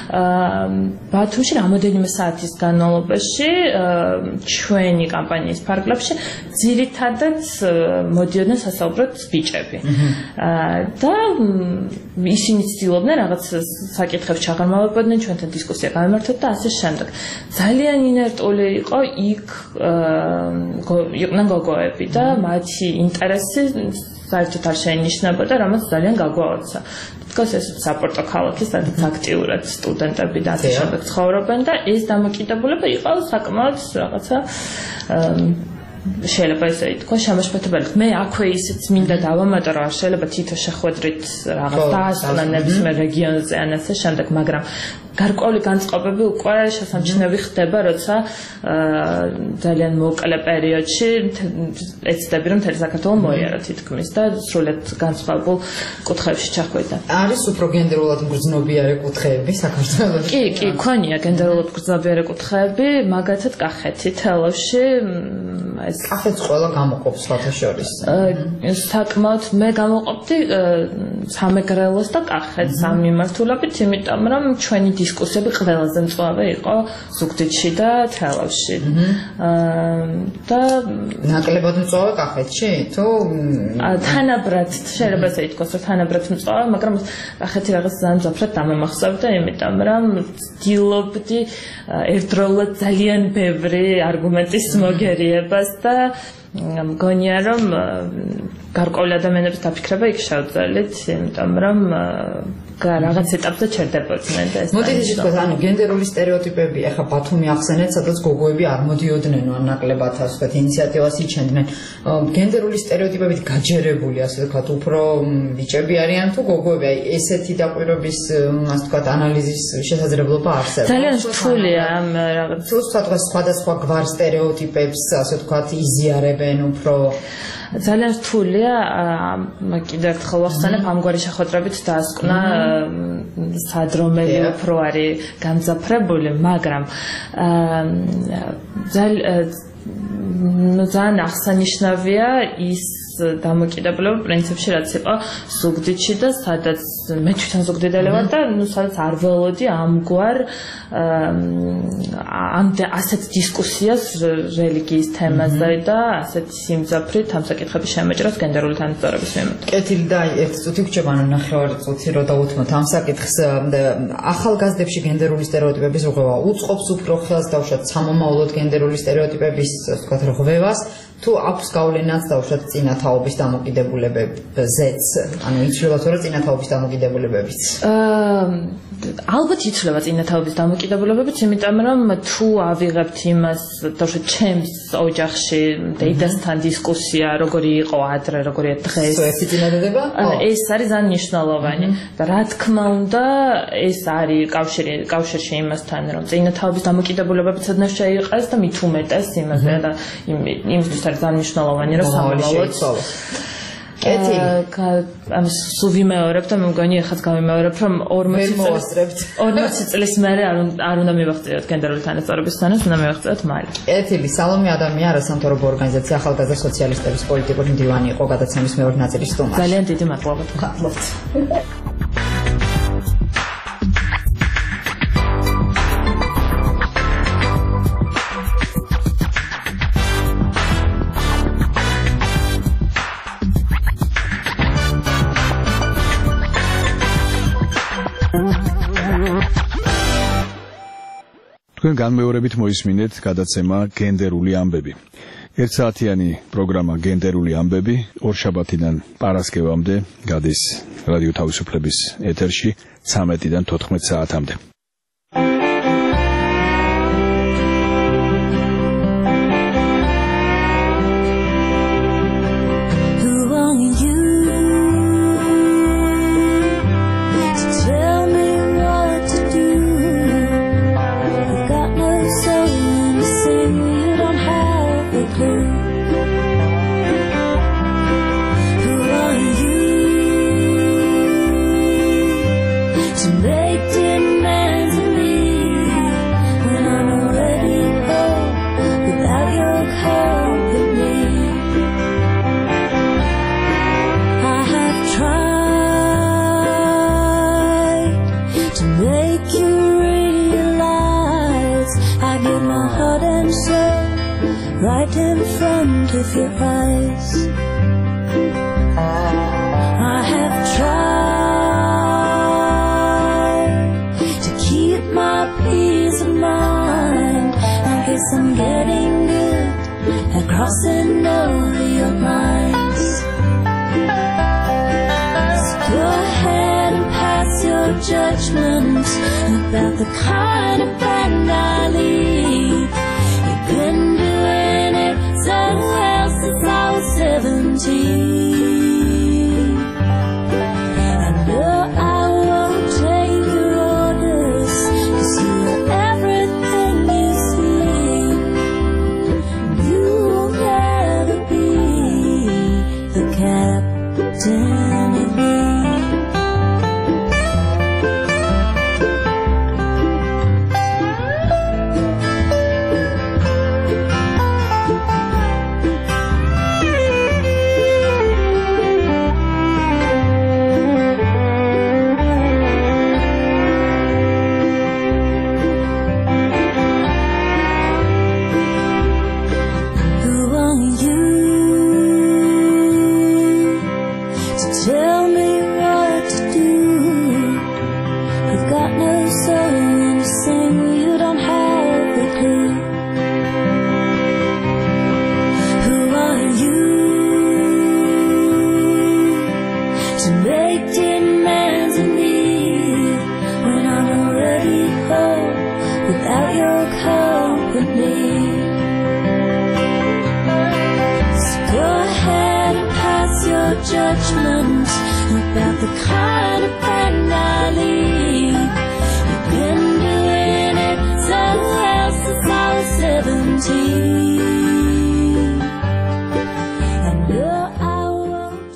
ბათუმში რამოდენიმე საათის განმავლობაში ჩვენი კამპანიის ფარგლებში ძირითადად მოდიოდნენ სასაუბროდ ბიჭები. და ისინი ცდილობდნენ რაღაც საკითხებს ჩაღრმავებოდნენ, ჩვენთან დისკუსია გამართოთ და ასე შემდეგ. ძალიან ინერტული იყო იქ იყვნენ გოგოები და მათი ინტერესი საერთოდ არ შეინიშნებოდა, რამაც ძალიან გაგვაოცა. თქოს ეს საპორტო ქალაქი, სადაც აქტიურად სტუდენტები და ასე შემდეგ ცხოვრობენ და ეს დამოკიდებულება იყო საკმაოდ რაღაცა შეიძლება ესე ითქვა შემაშფოთებელი. მე აქვე ისიც მინდა დავამატო, რომ არ შეიძლება თითო შეხვედრით რაღაც დაასწრა ნებისმიერ რეგიონზე ან ასე შემდეგ, მაგრამ გარკვეული განწყობები უკვე შესამჩნევი ხდება, როცა ძალიან მოკლე პერიოდში ეცდები რომ მთელი საქართველო მოიარო თითქმის და სრულად განსხვავებულ კუთხეებში ჩახვიდა. არის უფრო გენდერულად მგრძნობიარე კუთხეები საქართველოში? კი, კი, ქონია გენდერულად მგრძნობიარე კუთხეები, მაგათად კახეთი, თელავში ეს კახეთს ყველა გამოყოფს სხვათა შორის. საკმაოდ მე გამოყოფდი სამეგრელოს და კახეთს ამ მიმართულებით, იმიტომ რომ ჩვენი დისკუსიები ყველაზე მწვავე იყო ზუგდიდში და თელავში. და ნაკლებად მწვავე კახეთში? თუ თანაბრად, შეიძლება ესე ითქვას, რომ თანაბრად მწვავე, მაგრამ კახეთი რაღაც ძალიან მძაფრად დამემახსოვრდა, იმიტომ რომ ვცდილობდი ერთდროულად ძალიან ბევრი არგუმენტის მოგერიებას და მგონია რომ გარკვეული ადამიანების დაფიქრება იქ შევძელით, იმიტომ რომ რაღაც ეტაპზე ჩერდებოდნენ და ეს მოდით ითქვას, ანუ გენდერული სტერეოტიპები, ახლა ბათუმი ახსენეთ, სადაც გოგოები არ მოდიოდნენ ან ნაკლებად ასე ვთქვათ ინიციატივას იჩენდნენ. გენდერული სტერეოტიპებით გაჯერებული, ასე ვთქვათ, უფრო ბიჭები არიან თუ გოგოები? აი ესეთი დაკვირვების, ასე ვთქვათ, ანალიზის შესაძლებლობა არსებობს. ძალიან რთულია ამ რაღაც უბრალოდ სხვადასხვა გვარ სტერეოტიპებს, ასე ვთქვათ, იზიარებენ უფრო ძალიან რთულია, კიდევ ერთხელ ვახსენებ, ამგვარი შეხვედრებით დაასკვნა სად რომელი უფრო არის გამძაფრებული, მაგრამ ძალიან აღსანიშნავია ის დამოკიდებულება პრინციპში რაც იყო ზუგდიდში და სადაც მე თვითონ ზუგდიდელი ვარ და ნუ სადაც არ ველოდი ამგვარ ამ ასეთ დისკუსიას რელიგიის თემაზე და ასეთ სიმძაფრით ამ საკითხების შემეჭრას გენდერული თანასწორობის მიმართ. კეთილი და ერთ წუთი გრჩება, ანუ ნახევარი წუთი რო დავუთმოთ ამ საკითხს. ახალგაზრდებში გენდერული სტერეოტიპების რღვევა უწყობს უფრო ხელს დავუშვათ სამომავლოდ გენდერული სტერეოტიპების ვთქვათ რღვევას თუ აქვს გავლენაც დავუშვათ წინათაობის დამოკიდებულებებზეც, ანუ იცვლება თუ რა წინათაობის დამოკიდებულებებიც? ალბათ იცვლება წინათაობის დამოკიდებულებებიც, იმიტომ რომ თუ ავიღებთ იმას, დავუშვათ ჩემს ოჯახში დედასთან დისკუსია, როგორი იყო ადრე, როგორია დღეს, ეს წინადადება? ეს არის ძალიან მნიშვნელოვანი და რა თქმა უნდა, ეს არის კავშირი კავშირში იმასთან, რომ წინათაობის დამოკიდებულებებიც ოდნავ შეიყეს და მით უმეტეს იმაზე და იმისთვის არის ძალიან მნიშვნელოვანი, რომ სამომავლოდ კეთილი. ამ სულ ვიმეორებ და მე მგონი ახაც გავიმეორებ, რომ ორმოცი წლის მერე არ უნდა მივახციოთ გენდერული თანასწორობის თანას, უნდა მივახციოთ მალე. კეთილი. სალომე ადამია არასამთავრობო ორგანიზაცია ახალგაზრდა სოციალისტების პოლიტიკური მდივანი იყო გადაცემის მეორე ნაწილის სტუმარი. ძალიან დიდი მადლობა. გახლავთ. თქვენ განმეორებით მოისმინეთ გადაცემა გენდერული ამბები. ერთსაათიანი პროგრამა გენდერული ამბები ორშაბათიდან პარასკევამდე გადის რადიო თავისუფლების ეთერში ცამეტიდან თოთხმეტ საათამდე. Right in front of your eyes, I have tried to keep my peace of mind. I guess I'm getting good at crossing over your lines. So go ahead and pass your judgment about the kind of friend I lead. You've been doing it so well since I was seventeen. I know I won't take your orders, 'cause you're everything you seem. You will never be the captain of me. judgment about the kind